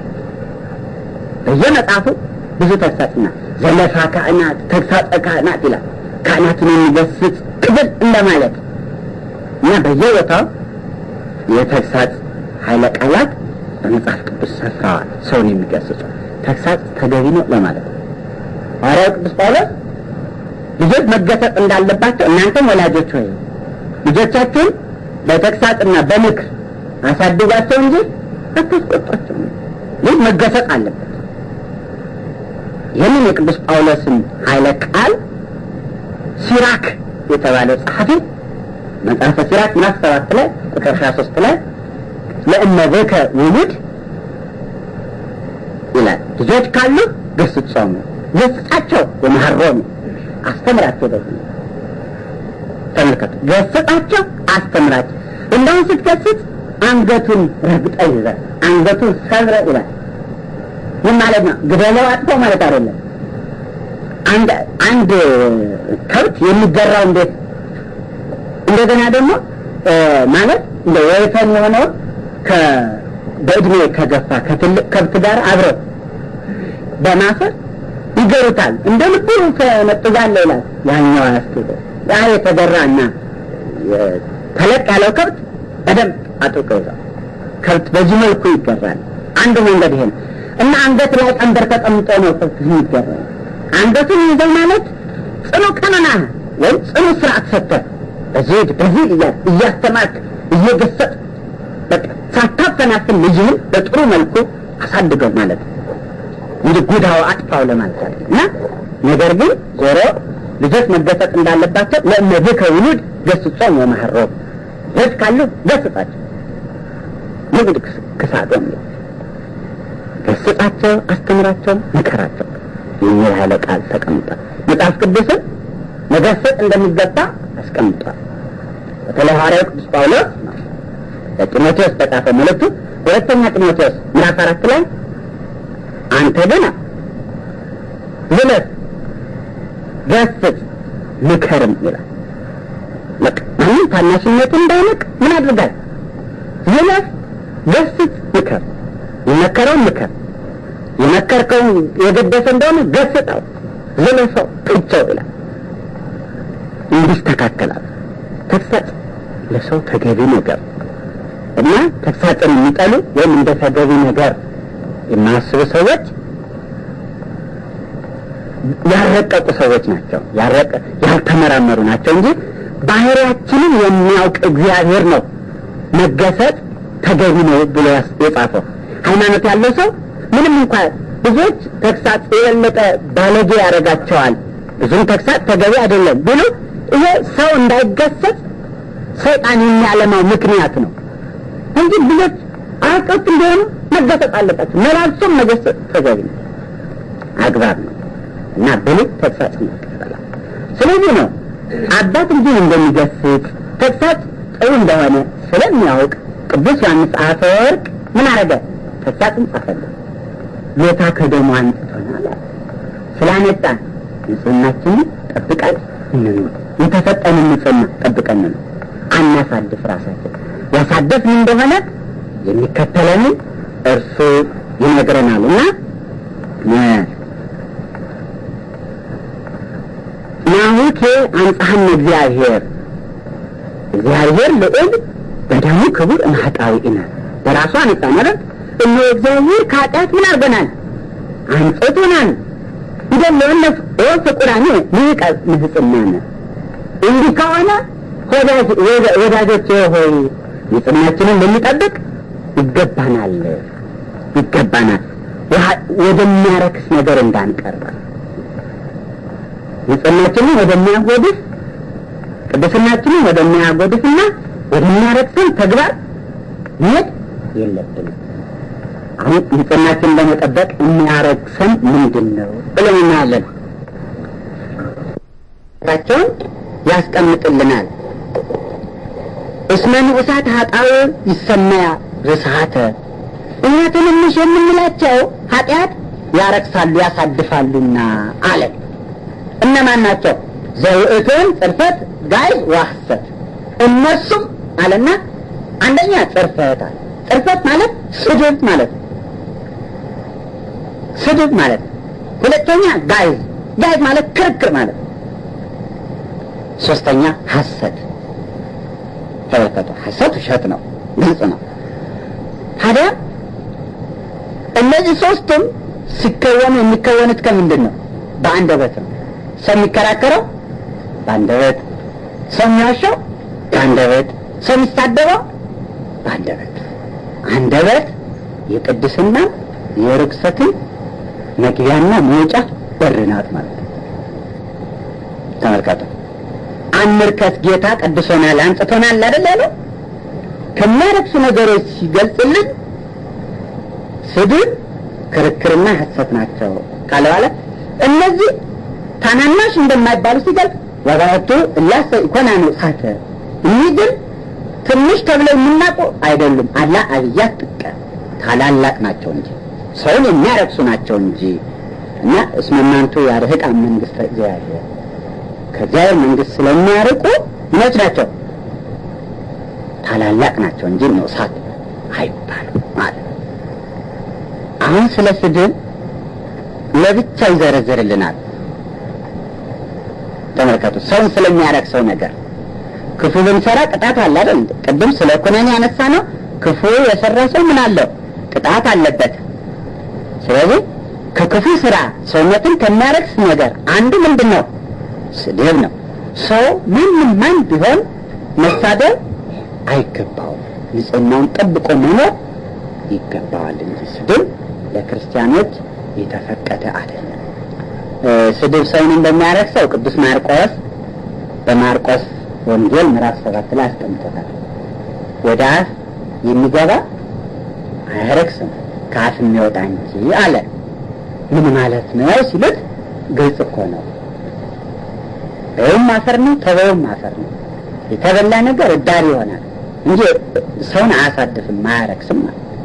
በየመጽሐፉ ብዙ ተግሳጽና ዘለፋ ካህናት፣ ተግሳጸ ካህናት ይላል። ካህናትን የሚገስጽ ክፍል እንደማለት እና በየቦታው የተግሳጽ ኃይለ ቃላት በመጽሐፍ ቅዱስ ሰፍረዋል። ሰውን የሚገስጹ ተግሳጽ ተገቢ ነው ለማለት ነው። ሐዋርያው ቅዱስ ጳውሎስ ልጆች መገሰጽ እንዳለባቸው እናንተም ወላጆች ሆይ ልጆቻችሁን በተግሳጽና በምክር አሳድጓቸው እንጂ አታስቆጧቸው። ልጅ መገሰጽ አለበት። ይህንን የቅዱስ ጳውሎስን ኃይለ ቃል ሲራክ የተባለው ጸሐፊ መጽሐፈ ሲራክ ምዕራፍ ሰባት ላይ ቁጥር አስራ ሶስት ላይ ለእመቤከ ውሉድ ይላል። ልጆች ካሉ ገስጻቸው፣ ገስጻቸው ወመሐሮሙ አስተምራቸው። ደግሞ ተመልከቱ፣ ገስጻቸው፣ አስተምራቸው። እንደውም ስትገስጽ አንገቱን ረግጠህ ይዘህ አንገቱን ሰብረህ ይላል። ምን ማለት ነው? ግደለው አጥፎ ማለት አይደለም። አንድ አንድ ከብት የሚገራው እንዴት እንደገና ደግሞ ማለት እንደ ወይፈን የሆነው ከ በእድሜ ከገፋ ከትልቅ ከብት ጋር አብረው በማሰር ይገሩታል። እንደ ልቡ ከመጥዛለ ይላል። ያኛው አስተደ ያ የተገራና ተለቅ ያለው ከብት በደንብ አጥቆ ይዛል። ከብት በዚህ መልኩ ይገራል። አንዱ መንገድ ይሄ ነው እና አንገት ላይ ቀንበር ተቀምጦ ነው ከብት ይገራል። አንገቱን ይዘው ማለት ጽኑ ቀኖና ወይ ጽኑ ስርዓት ሰጥተህ በዚህ በዚህ እያስተማርክ እየገሰጽ በቃ ሳታፈናፍን ልጅህን በጥሩ መልኩ አሳድገው ማለት ነው እንጂ ጉዳው አጥፋው ለማለት አይደለም። እና ነገር ግን ዞሮ ልጆች መገሰጽ እንዳለባቸው ለእነዚህ ከውሉድ ገስጾም ወመሐሮሙ ልጅ ካሉ ገስጻቸው፣ ንግድ ክሳዶም ገስጻቸው፣ አስተምራቸው፣ ምከራቸው የሚል ኃይለ ቃል ተቀምጧል። መጽሐፍ ቅዱስን መገሰጽ እንደሚገባ አስቀምጧል። በተለይ ሐዋርያው ቅዱስ ጳውሎስ ለጢሞቴዎስ በጻፈ መልእክቱ ሁለተኛ ጢሞቴዎስ ምዕራፍ አራት ላይ አንተ ግን ዝለፍ፣ ገስጽ፣ ምከርም ይላል። ማንም ታናሽነቱ እንዳይንቅ ምን አድርጋል? ዝለፍ፣ ገስጽ፣ ምከር። የመከረውን ምከር፣ የመከርከውን የገደሰ እንደሆነ ገስጠው፣ ዝለፈው፣ ጥቸው ይላል። እንዲስተካከላል ተግሳጽ ለሰው ተገቢ ነገር እና ተግሳጽን የሚጠሉ ወይም እንደ ተገቢ ነገር የማያስቡ ሰዎች ያረቀቁ ሰዎች ናቸው። ያረቀ ያልተመራመሩ ናቸው እንጂ ባህሪያችንን የሚያውቅ እግዚአብሔር ነው መገሰጽ ተገቢ ነው ብሎ የጻፈው። ሃይማኖት ያለው ሰው ምንም እንኳን ብዙዎች ተግሳጽ የበለጠ ባለጌ ያደርጋቸዋል፣ ብዙም ተግሳጽ ተገቢ አይደለም ብሎ ይሄ ሰው እንዳይገሰጽ ሰይጣን የሚያለማው ምክንያት ነው እንጂ ብዙዎች አቀፍ እንደሆነ መገሰጽ አለባቸው። መላልሶም መገሰጽ ተገቢ ነው፣ አግባብ ነው እና ብሎ ተግሳጽ ይቀበላል። ስለዚህ ነው አባት ልጁን እንደሚገስጽ ተግሳጽ ጥሩ እንደሆነ ስለሚያውቅ ቅዱስ ዮሐንስ አፈወርቅ ምን አረገ? ተግሳጽን ጻፈልን። ጌታ ከደሙ አንጽቶናል። ስላነጻን ንጽህናችንን ጠብቀን እንኑር። የተሰጠንን ንጽህና ጠብቀን እንኑር። አናሳድፍ ራሳችን። ያሳደፍን እንደሆነ የሚከተለንን እርሱ ይነግረናልና ናሁኬ አንጻሐነ እግዚአብሔር እግዚአብሔር ልዑል በደሙ ክቡር እምኃጣውኢነ በራሱ አንጻ ማለት እነ እግዚአብሔር ከኃጢአት ምን አድርገናል? አንጽቶናል። እንደለነፍ ወፍቁራኔ ንቀት ንጽህናነ እንዲህ ከሆነ ወዳጆቼ ሆይ ንጽህናችንን ልንጠብቅ ይገባናል ይገባናል ወደሚያረክስ ነገር እንዳንቀርብ ንጽህናችንን ወደሚያጎድፍ ቅድስናችንን ወደሚያጎድፍና ወደሚያረክስን ተግባር መሄድ የለብንም። አሁን ንጽህናችንን ለመጠበቅ የሚያረክሰን ምንድነው ብለን እናያለን። ታቸውን ያስቀምጥልናል። እስመ ንዑሳት ኃጣው ይሰማያ ርሳተ እነትንሽ የምንላቸው ኃጢአት ያረክሳሉ ያሳድፋሉና አለ። እነማን ናቸው? ዘውእቱን ጽርፈት ጋይ ወሐሰት እነሱም አለና አንደኛ ጽርፈት አለ። ጽርፈት ማለት ስድብ ማለት ስድብ ማለት ሁለተኛ ጋይ ጋይ ማለት ክርክር ማለት ሶስተኛ ሐሰት ተወከተ ሐሰት ውሸት ነው ግልጽ ነው። ታዲያ እነዚህ ሶስቱም ሲከወኑ የሚከወኑት ከምንድን ነው? በአንደበት ነው። ሰው የሚከራከረው በአንደበት፣ ሰው የሚዋሸው በአንደበት፣ ሰው የሚሳደበው በአንደበት። አንደበት የቅድስና የርክሰትን መግቢያና መውጫ በር ናት ማለት ነው። ተመልከቱ። አንርከስ ጌታ ቀድሶናል አንጽቶናል አይደል ያለው? ከሚያረክሱ ነገሮች ሲገልጽልን ስድብ፣ ክርክርና ሐሰት ናቸው ካለ በኋላ እነዚህ ታናናሽ እንደማይባሉ ሲገልጽ ወጋቱ እላሰ ኢኮናኑ ሳተ እነዚህ ግን ትንሽ ተብለው የምናውቀው አይደሉም። አላ አብያት ጥቀ ታላላቅ ናቸው እንጂ ሰውን የሚያረክሱ ናቸው እንጂ እና እስመናንቱ ያርህቅ መንግስተ እግዚአብሔር ከእግዚአብሔር መንግስት ስለሚያርቁ ምኖች ናቸው? ታላላቅ ናቸው እንጂ ንዑሳት አይባሉም ማለት። አሁን ስለ ስድብ ለብቻ ይዘረዝርልናል። ተመልከቱ። ሰውን ስለሚያረክሰው ነገር ክፉ ብንሰራ ቅጣት አለ አይደል? ቅድም ስለ ኩነኔ ያነሳ ነው። ክፉ የሰራ ሰው ምን አለው? ቅጣት አለበት። ስለዚህ ከክፉ ስራ ሰውነትን ከሚያረክስ ነገር አንዱ ምንድነው? ስድብ ነው። ሰው ምንም ማን ቢሆን መሳደብ አይገባውም። ንጽህናውን ጠብቆ መኖር ይገባዋል እንጂ ስድብ ለክርስቲያኖች የተፈቀደ አይደለም። ስድብ ሰውን እንደሚያረክሰው ቅዱስ ማርቆስ በማርቆስ ወንጌል ምዕራፍ ሰባት ላይ አስቀምጦታል። ወደ አፍ የሚገባ አያረክስም ከአፍ የሚወጣ እንጂ አለ። ምን ማለት ነው ሲሉት ግልጽ እኮ ነው። በውም አፈር ነው ተበውም አፈር ነው። የተበላ ነገር እዳሪ ይሆናል እንጂ ሰውን አያሳድፍም አያረክስም።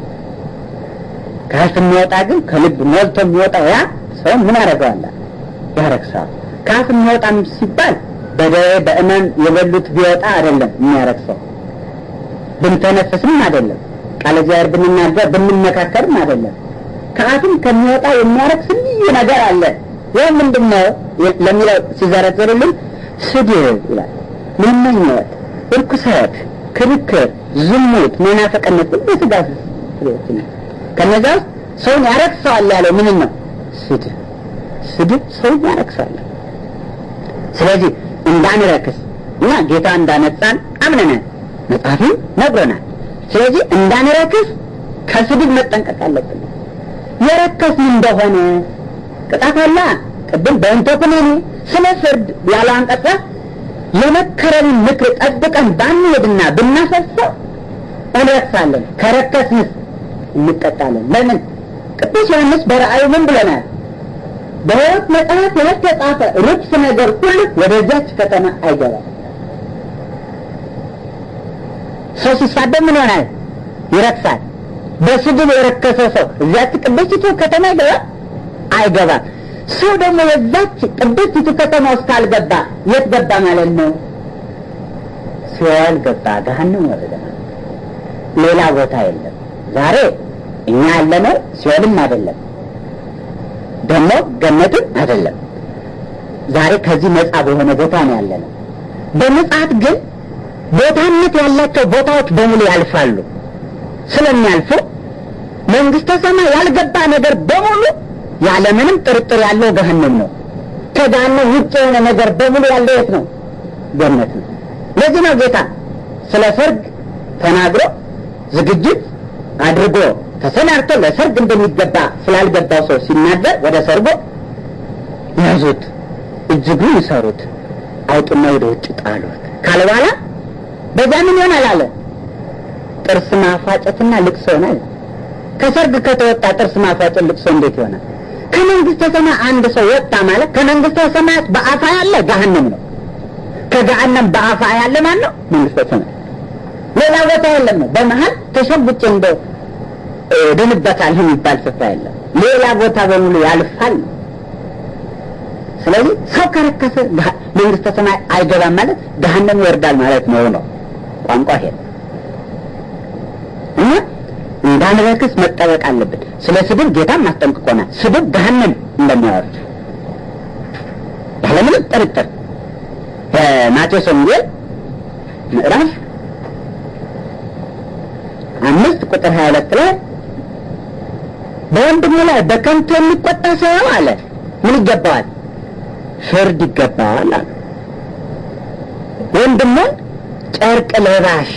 ከአፍ የሚወጣ ግን ከልብ ሞልቶ የሚወጣው ያ ሰው ምን ያደርገዋል? ያረክሳል። ከአፍ የሚወጣም ሲባል በደዌ በእመን የበሉት ቢወጣ አይደለም የሚያረክሰው፣ ብንተነፍስም አይደለም፣ ቃል እግዚአብሔር ብንናገር ብንመካከርም አይደለም። ከአፍም ከሚወጣ የሚያረክስ ልዩ ነገር አለ። ይህ ምንድነው ለሚለው ሲዘረዝርልን ስድብ ይላል። መመኘት፣ እርኩሰት፣ ክርክር፣ ዝሙት፣ መናፍቅነት በስጋ ፍሬዎች ነው። ከነዛ ሰውን ያረክሳል ያለው ምን ነው? ስድብ። ስድብ ሰውን ያረክሳል። ስለዚህ እንዳንረክስ እና ጌታ እንዳነጻን አምነናል፣ መጽሐፍም ነግሮናል። ስለዚህ እንዳንረክስ ከስድብ መጠንቀቅ አለብን። የረከስን እንደሆነ ቅጣት አለ። ቅድም በእንተ ኩነኔ ስለ ፍርድ ያለ አንቀጽ የመከረን ምክር ጠብቀን ባንሄድና ብናፈሰው እንረክሳለን። ከረከስንስ እንቀጣለን። ለምን? ቅዱስ ዮሐንስ በራእዩ ምን ብለናል? በሕይወት መጽሐፍ ያልተጻፈ ርኩስ ነገር ሁሉ ወደዚያች ከተማ አይገባም። ሰው ሲሳደብ ምን ይሆናል? ይረክሳል። በስድብ የረከሰ ሰው እዚያች ቅድስቲቱ ከተማ ይገባል? አይገባም። ሰው ደግሞ የዛች ቅድስቲቱ ከተማ ውስጥ ካልገባ የት ገባ ማለት ነው? ሲኦል ገባ፣ ገሃነም ወረደ። ሌላ ቦታ የለም። ዛሬ እኛ ያለነው ሲኦልም አይደለም ደግሞ ገነትም አይደለም። ዛሬ ከዚህ ነፃ በሆነ ቦታ ነው ያለነው። በመጽሐፍ ግን ቦታነት ያላቸው ቦታዎች በሙሉ ያልፋሉ። ስለሚያልፉ መንግስተ ሰማይ ያልገባ ነገር በሙሉ ያለምንም ጥርጥር ያለው ገሃነም ነው። ከገሃነም ውጭ የሆነ ነገር በሙሉ ያለው የት ነው? ገነት ነው። ለዚህ ነው ጌታ ስለ ሰርግ ተናግሮ ዝግጅት አድርጎ ተሰናድቶ ለሰርግ እንደሚገባ ስላልገባው ሰው ሲናገር ወደ ሰርጎ ያዙት፣ እጅጉን ይሰሩት፣ አውጡና ወደ ውጭ ጣሉት ካለ በኋላ በዛ ምን ይሆናል አለ? ጥርስ ማፋጨትና ልቅሶ ይሆናል። ከሰርግ ከተወጣ ጥርስ ማፋጨት ልቅሶ እንዴት ይሆናል? ከመንግስተ ሰማይ አንድ ሰው ወጣ ማለት ከመንግስተ ሰማያት በአፋ ያለ ገሃነም ነው። ከገሃነም በአፋ ያለ ማን ነው? መንግስተ ሰማይ። ሌላ ቦታ የለም ነው። በመሃል ተሸብጬ እንደው ደንበታል የሚባል ስፍራ የለም። ሌላ ቦታ በሙሉ ያልፋል። ስለዚህ ሰው ከረከሰ መንግስተ ሰማይ አይገባም ማለት ገሃነም ይወርዳል ማለት ነው ነው ቋንቋ ይሄ። እና እንዳንረክስ መጠበቅ አለብን። ስለ ስድብ ጌታም አስጠንቅቆናል። ስድብ ገሃነም እንደሚያወርድ ያለምንም ጥርጥር በማቴዎስ ወንጌል ምዕራፍ አምስት ቁጥር ሀያ ሁለት ላይ በወንድሙ ላይ በከንቱ የሚቆጣ ሰው አለ ምን ይገባዋል? ፍርድ ይገባዋል አለ። ወንድሙን ጨርቅ ለባሽ፣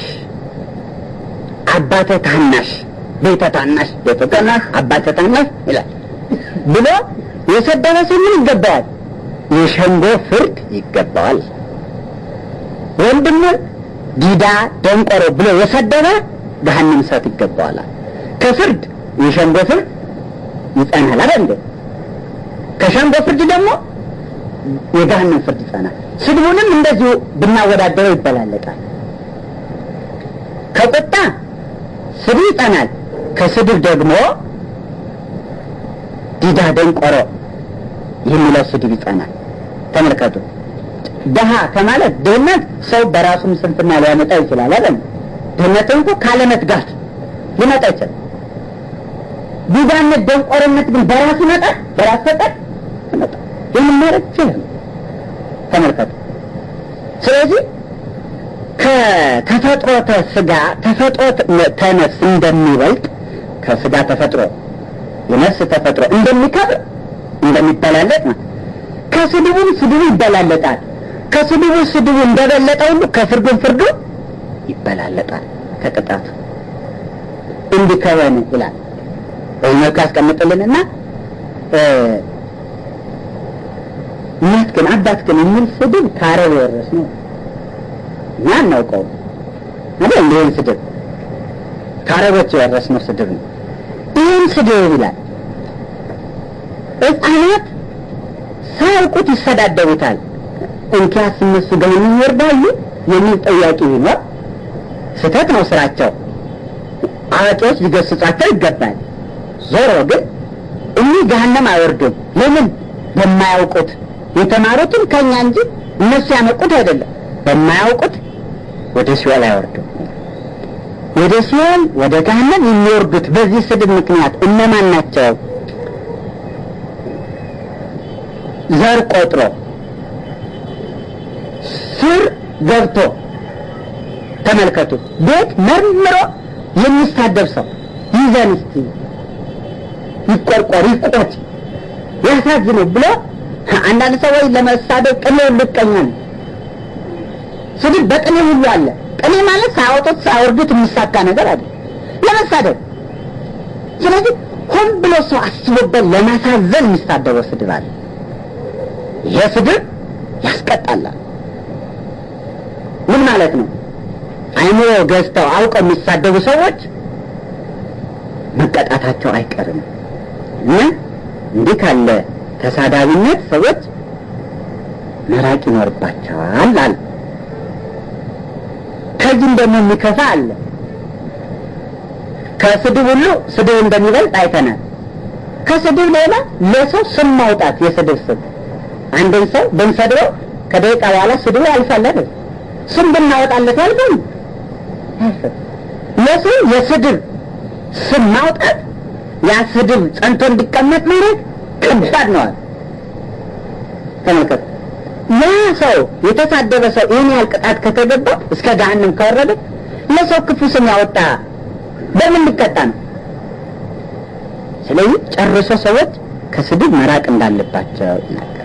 አባተ ታናሽ፣ ቤተ ታናሽ፣ ቤተ ታናሽ፣ አባተ ታናሽ ይላል ብሎ የሰደበ ሰው ምን ይገባዋል? የሸንጎ ፍርድ ይገባዋል። ወንድሙን ዲዳ ደንቆሮ ብሎ የሰደበ ገሃነም እሳት ይገባዋል። ከፍርድ የሸንጎ ፍርድ ይጸናል አይደል? ከሸንጎ ፍርድ ደግሞ የገሃነም ፍርድ ይጸናል። ስድቡንም እንደዚሁ ብናወዳደረው ይበላለጣል። ከቁጣ ስድብ ይጸናል። ከስድብ ደግሞ ዲዳ ደንቆሮ የሚለው ስድብ ይጸናል። ተመልከቱ። ደሃ ከማለት ድህነት ሰው በራሱም ስንፍና ሊያመጣ ይችላል አይደል? ድህነት እንኳ ካለመትጋት ሊመጣ ይችላል። ዲዳነት ደንቆሮነት ግን በራሱ መጣ በራሱ ፈቃድ መጣ የሚመረጥ ይችላል። ተመልከቱ። ስለዚህ ከተፈጥሮተ ስጋ ተፈጥሮተ ተነፍስ እንደሚበልጥ ከስጋ ተፈጥሮ የነፍስ ተፈጥሮ እንደሚከብር እንደሚበላለጥ ነው። ከስድቡም ስድቡ ይበላለጣል። ከስድቡ ስድቡ እንደበለጠ ሁሉ ከፍርዱም ፍርዱ ይበላለጣል። ከቅጣቱ እንዲህ ከሆነ ይላል ወይም ካስቀምጥልንና እናት ግን አባት ግን ምን ስድብ ካረብ ወረስ ነው ያን ነው ቆ አይደል? ይሄን ስድብ ካረቦች ወረስ ነው ስድብ ነው። ይሄን ስድብ ይላል ሕፃናት ሳያውቁት ይሰዳደቡታል። እንኪያስ እነሱ ጋር ምን ይወርዳሉ የሚል ጥያቄ ይኖር ስህተት ነው ስራቸው። አዋቂዎች ሊገስጻቸው ይገባል። ዞሮ ግን እኒህ ገሃነም አይወርዱም። ለምን? በማያውቁት የተማሩትን ከኛ እንጂ እነሱ ያመቁት አይደለም። በማያውቁት ወደ ሲኦል አይወርዱም። ወደ ሲኦል ወደ ገሃነም የሚወርዱት በዚህ ስድብ ምክንያት እነማን ናቸው? ዘር ቆጥሮ ስር ገብቶ ተመልከቱ። ቤት መርምሮ የሚሳደብ ሰው ይዘን እስቲ ይቆርቆር ይቆጭ ያሳዝነው ብሎ አንዳንድ ሰዎች ለመሳደብ ቅኔ ልቀኛል። ስድብ በቅኔ ሁሉ አለ። ቅኔ ማለት ሳያወጡት ሳያወርዱት የሚሳካ ነገር አይደል ለመሳደብ። ስለዚህ ሆን ብሎ ሰው አስቦበት ለማሳዘን የሚሳደበው ስድብ አለ። ይህ ስድብ ያስቀጣል። ምን ማለት ነው? አይምሮ ገዝተው አውቀው የሚሳደቡ ሰዎች መቀጣታቸው አይቀርም። እና እንዲህ ካለ ተሳዳቢነት ሰዎች መራቅ ይኖርባቸዋል አለ። ከዚህም ደግሞ የሚከፋ አለ። ከስድብ ሁሉ ስድብ እንደሚበልጥ አይተናል። ከስድብ ሌላ ለሰው ስም ማውጣት፣ የስድብ ስም አንድን ሰው ብንሰድበው ከደቂቃ በኋላ ስድቡ ያልፋል አይደል? ስም ብናወጣለት ያልፋል። ለሰው የስድብ ስም ማውጣት ያ ስድብ ጸንቶ እንዲቀመጥ ማለት ከባድ ነው። ተመልከቱ፣ ያ ሰው የተሳደበ ሰው ይህን ያህል ቅጣት ከተገባ እስከ ገሃነም ከወረደ ለሰው ክፉ ስም ያወጣ በምን ሊቀጣ ነው? ስለዚህ ጨርሶ ሰዎች ከስድብ መራቅ እንዳለባቸው ይናገራል።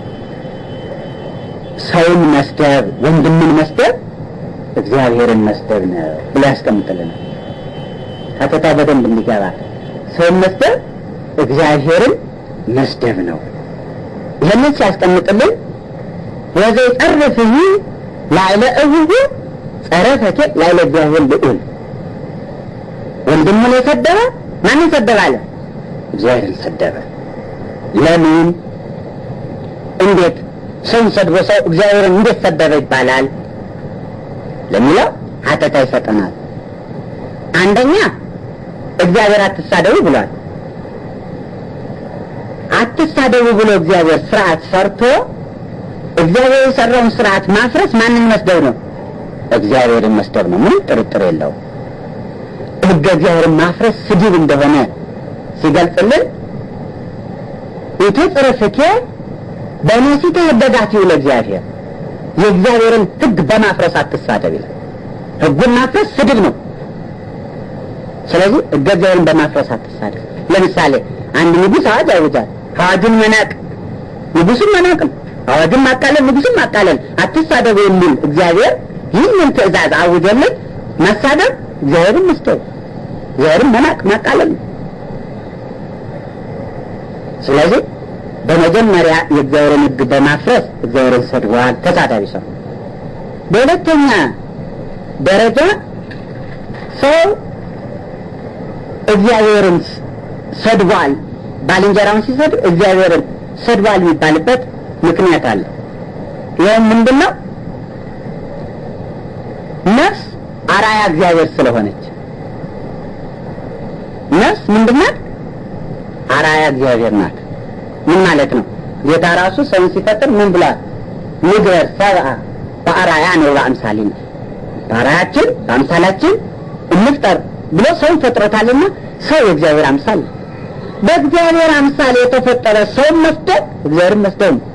ሰውን መስደብ፣ ወንድምን መስደብ እግዚአብሔርን መስደብ ነው ብሎ ያስቀምጥልናል። ሀተታ በደንብ እንዲገባ ሰውን መስደብ እግዚአብሔርን መስደብ ነው። ይህንን ሲያስቀምጥልን ወዘይጸርፍህ ላዕለ እሁሁ ጸረፈከ ላዕለ እግዚአብሔር ልዑል። ወንድሙን የሰደበ ማንን ሰደበ አለ? እግዚአብሔርን ሰደበ። ለምን? እንዴት? ሰውን ሰድቦ ሰው እግዚአብሔርን እንዴት ሰደበ ይባላል ለሚለው ሀተታ ይሰጠናል። አንደኛ እግዚአብሔር አትሳደቡ ብሏል። አትሳደቡ ብሎ እግዚአብሔር ስርዓት ሰርቶ እግዚአብሔር የሰራውን ስርዓት ማፍረስ ማንን መስደብ ነው? እግዚአብሔርን መስደብ ነው። ምንም ጥርጥር የለውም። ሕገ እግዚአብሔርን ማፍረስ ስድብ እንደሆነ ሲገልጽልን ኢትጽርፍከ በነሲተ ህደጋት ይውለ እግዚአብሔር፣ የእግዚአብሔርን ሕግ በማፍረስ አትሳደብ ይላል። ሕጉን ማፍረስ ስድብ ነው። ስለዚህ ሕገ እግዚአብሔርን በማፍረስ አትሳደብ። ለምሳሌ አንድ ንጉሥ አዋጅ ያውጃል። አዋጁን መናቅ ንጉሥን መናቅ ነው። አዋጁን ማቃለል ንጉሥን ማቃለል፣ አትሳደቡ የሚል እግዚአብሔር ይህንን ትእዛዝ አውጆልን መሳደብ እግዚአብሔርን መስደብ፣ እግዚአብሔርን መናቅ ማቃለል ነው። ስለዚህ በመጀመሪያ የእግዚአብሔርን ሕግ በማፍረስ እግዚአብሔርን ሰድቧል፣ ተሳዳቢ ሰው። በሁለተኛ ደረጃ ሰው እግዚአብሔርን ሰድቧል፣ ባልንጀራውን ሲሰድብ እግዚአብሔርን ሰድቧል የሚባልበት ምክንያት አለ። ይህም ምንድነው? ነፍስ አራያ እግዚአብሔር ስለሆነች። ነፍስ ምንድናት? አራያ እግዚአብሔር ናት። ምን ማለት ነው? ጌታ ራሱ ሰውን ሲፈጥር ምን ብሏል? ንግበር ሰብአ በአራያነ ወበአምሳሊነ፣ በአራያችን በአምሳላችን እንፍጠር ብሎ ሰውን ፈጥሮታልና ሰው የእግዚአብሔር አምሳል ነው። በእግዚአብሔር አምሳል የተፈጠረ ሰውን መስደብ እግዚአብሔርን መስደብ ነው።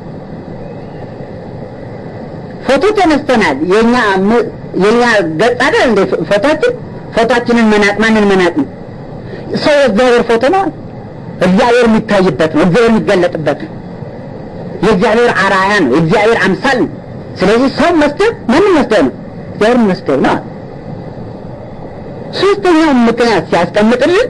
ፎቶ ተነስተናል። የኛ የኛ ገጽ አይደል እንደ ፎቶአችን ፎቶአችንን መናቅ ማንን መናቅ ነው? ሰው የእግዚአብሔር ፎቶ ነው። እግዚአብሔር የሚታይበት ነው። እግዚአብሔር የሚገለጥበት ነው። የእግዚአብሔር አራያ ነው። የእግዚአብሔር አምሳል ነው። ስለዚህ ሰው መስደብ ማንን መስደብ ነው? እግዚአብሔርን መስደብ ነው። ሶስተኛው ምክንያት ሲያስቀምጥልን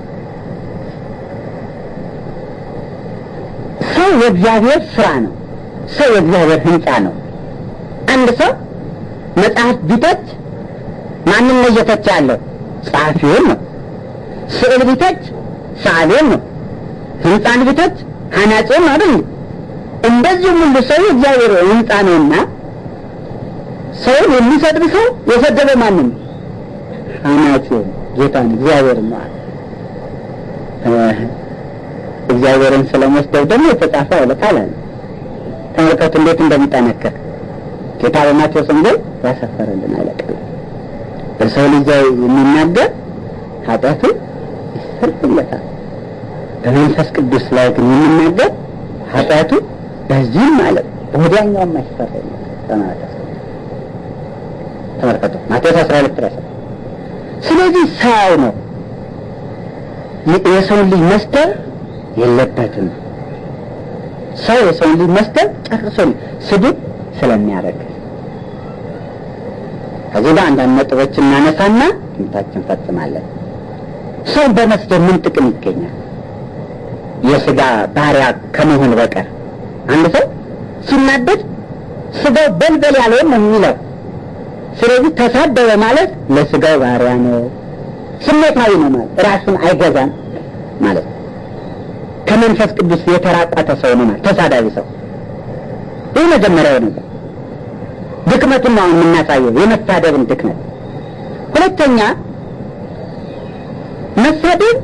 ሰው የእግዚአብሔር ስራ ነው። ሰው የእግዚአብሔር ህንጻ ነው። አንድ ሰው መጽሐፍ ቢተች ማንን ነው እየተቸ ያለው? ጸሐፊውን ነው። ስዕል ቢተች ሰዓሊውን ነው። ህንጻን ቢተች ሐናጺውን ነው አይደል? እንደዚሁም ሁሉ ሰው የእግዚአብሔር ህንጻ ነውና ሰውን የሚሰድብ ሰው የሰደበ ማንን? ሐናጺውን፣ ጌታን፣ እግዚአብሔርን ነው። እግዚአብሔርን ስለመስደብ ደግሞ የተጻፈው ቃል አለ። ተመልከቱ እንዴት እንደሚጠነከር ጌታ በማቴዎስ ወንጌል ያሰፈረልን አይለቀም። በሰው ልጅ የሚናገር ኃጢአቱ ይሰረይለታል፣ በመንፈስ ቅዱስ ላይ ግን የሚናገር ኃጢአቱ በዚህ ማለት ወዲያኛው አይሰረይለታል። ተመልከቱ ተመልከቱ ማቴዎስ አስራ ሁለት ድረስ። ስለዚህ ሰው ነው የሰውን ልጅ መስደብ የለበትም። ሰው የሰውን ልጅ መስደብ ጨርሶ ስድብ ስለሚያደርግ ከዚህ ጋር አንዳንድ ነጥቦችን እናነሳና ትምህርታችን ፈጽማለን። ሰው በመስደብ ምን ጥቅም ይገኛል? የሥጋ ባሪያ ከመሆን በቀር አንድ ሰው ሲናደድ ስጋው በልበል ያለውን ነው የሚለው። ስለዚህ ተሳደበ ማለት ለስጋው ባሪያ ነው፣ ስሜታዊ ነው ማለት ራሱን አይገዛም ማለት። ከመንፈስ ቅዱስ የተራቀቀ ሰው ነው ማለት ተሳዳቢ ሰው። ይህ መጀመሪያው ነገር ድክመቱን ነው የምናሳየው፣ የመሳደብን ድክመት። ሁለተኛ መሳደብ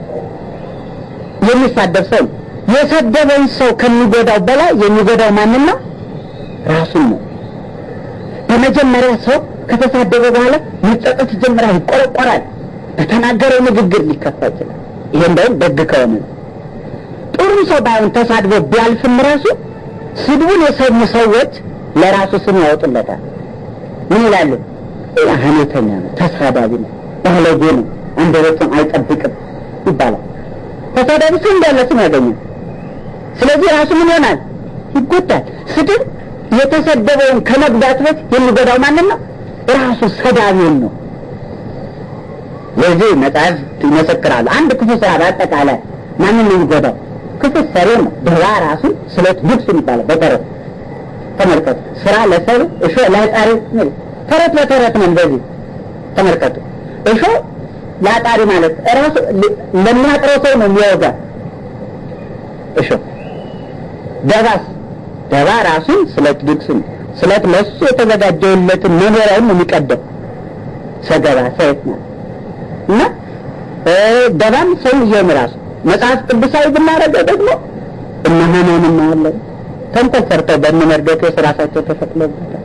የሚሳደብ ሰው የሰደበን ሰው ከሚጎዳው በላይ የሚጎዳው ማንን ነው? ራሱን ነው። በመጀመሪያ ሰው ከተሳደበ በኋላ መጸጸት ይጀምራል፣ ይቆረቆራል፣ በተናገረው ንግግር ሊከፋ ይችላል። ይሄ እንደውም ደግ ከሆነ ጥሩ ሰው ባይሆን ተሳድቦ ቢያልፍም ራሱ ስድቡን የሰሙ ሰዎች ለራሱ ስም ያወጡለታል። ምን ይላሉ? ሐሜተኛ ነው፣ ተሳዳቢ ነው፣ ባለጌ ነው፣ አንደበቱን አይጠብቅም ይባላል። ተሳዳቢ ሰው እንዳለ ስም ያገኛል። ስለዚህ ራሱ ምን ይሆናል? ይጎዳል። ስድብ የተሰደበውን ከመጉዳት በፊት የሚጎዳው ማንን ነው? ራሱ ሰዳቢውን ነው። ለዚህ መጽሐፍ ይመሰክራል። አንድ ክፉ ስራ በአጠቃላይ ማንን ነው የሚጎዳው? ክፉ ሰሪው ነው። ደባ ራሱ ስለት ልብስ ይባላል በተረት ተመልከቱ። ስራ ለሰው እሾ ለጣሪ ተረት በተረት ነው። በዚህ ተመልከቱ። እሾ ለጣሪ ማለት ራሱ ለሚያጥረው ሰው ነው የሚወጋ እሾ። ደባስ ደባ ራሱ ስለት ልብስ ስለት ለሱ የተዘጋጀለትን መኖሪያውን ነው የሚቀደም ሰገባ ሰይፍ ነው። እና ደባም ሰው ይየምራስ መጽሐፍ ቅዱሳዊ ብናረገው ደግሞ እነማንን እናያለን? ተንኮል ሰርተው በመርገጥ ራሳቸው ተፈቅሎበታል።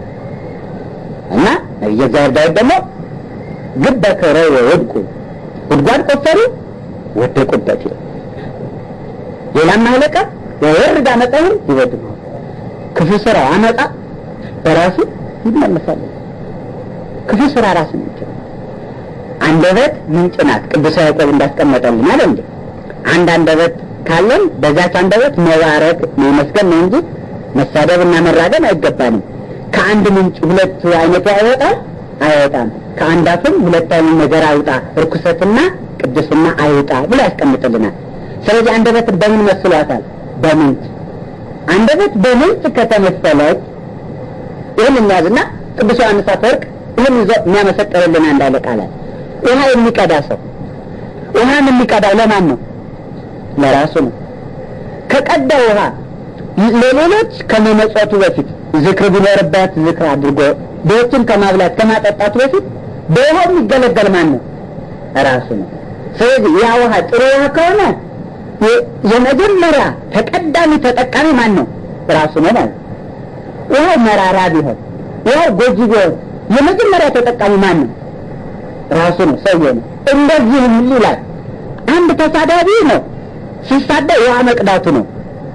እና የእግዚአብሔር ዳዊት ደግሞ ግብ በከረው ወድቁ ጉድጓድ ቆፈሩ ወደቁበት ይላል። ሌላም አለቃ የወርዳ መጣው ይወድቁ ክፉ ስራ አመጣ በራሱ ይመለሳል። ክፉ ስራ ራሱ ነው። አንደበት ምንጭ ናት። ቅዱስ ያዕቆብ እንዳስቀመጠልን አይደል እንዴ? አንድ አንደበት ካለን በዛች አንደበት መባረክ መስገን ነው እንጂ መሳደብና መራገም አይገባንም። ከአንድ ምንጭ ሁለት አይነት ያወጣል አይወጣም። ከአንድ አፍም ሁለት አይነት ነገር አይወጣ ርኩሰትና ቅድስና አይወጣ ብሎ ያስቀምጥልናል። ስለዚህ አንደበት በምን መስሏታል? በምንጭ። አንደበት በምንጭ ከተመሰለች ይህን የሚያዝና ቅዱስ ዮሐንስ አፈወርቅ ይህን ይዞ የሚያመሰክርልን አንዳለ ቃላት ውሃ የሚቀዳ ሰው ውሃን የሚቀዳው ለማን ነው? ለራሱ ነው። ከቀዳው ውሃ ለሌሎች ከመመጽወቱ በፊት ዝክር ቢኖርበት ዝክር አድርጎ ቤቱን ከማብላት ከማጠጣቱ በፊት በውሃው የሚገለገል ማን ነው? ራሱ ነው። ስለዚህ ያ ውሃ ጥሩ ውሃ ከሆነ የመጀመሪያ ተቀዳሚ ተጠቃሚ ማን ነው? ራሱ ነው ማለት። ውሃው መራራ ቢሆን ውሃው ጎጂ ቢሆን የመጀመሪያ ተጠቃሚ ማን ነው? ራሱ ነው፣ ሰውየው ነው። እንደዚህ ይላል። አንድ ተሳዳቢ ነው ሲሳደብ ውሃ መቅዳቱ ነው።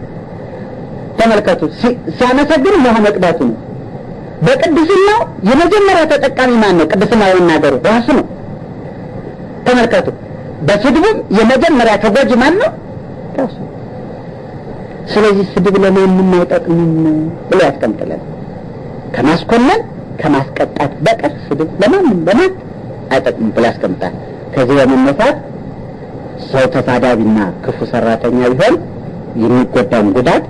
ተመልከቱ። ሲያመሰግን ውሃ መቅዳቱ ነው። በቅድስናው የመጀመሪያ ተጠቃሚ ማን ነው? ቅድስናው ይናገሩ ራሱ ነው። ተመልከቱ። በስድብም የመጀመሪያ ተጎጂ ማን ነው? ራሱ። ስለዚህ ስድብ ለማንም አይጠቅምም ብሎ ያስቀምጣል። ከማስኮነን ከማስቀጣት በቀር ስድብ ለማንም ለማን አይጠቅምም ብሎ ያስቀምጣል። ከዚህ በመነሳት ሰው ተሳዳቢና ክፉ ሰራተኛ ቢሆን የሚጎዳው ጉዳት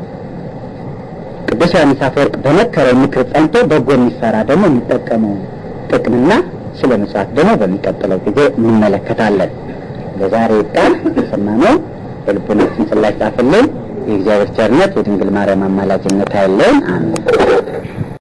ቅዱስ ዮሐንስ አፈወርቅ በመከረው ምክር ጸንቶ በጎ የሚሰራ ደግሞ የሚጠቀመው ጥቅምና ስለ መስዋዕት ደግሞ በሚቀጥለው ጊዜ እንመለከታለን። ለዛሬ ቃል ሰማነው በልቦናችን ጽላት ጻፈልን። የእግዚአብሔር ቸርነት የድንግል ማርያም አማላጅነት አይለየን። አሜን።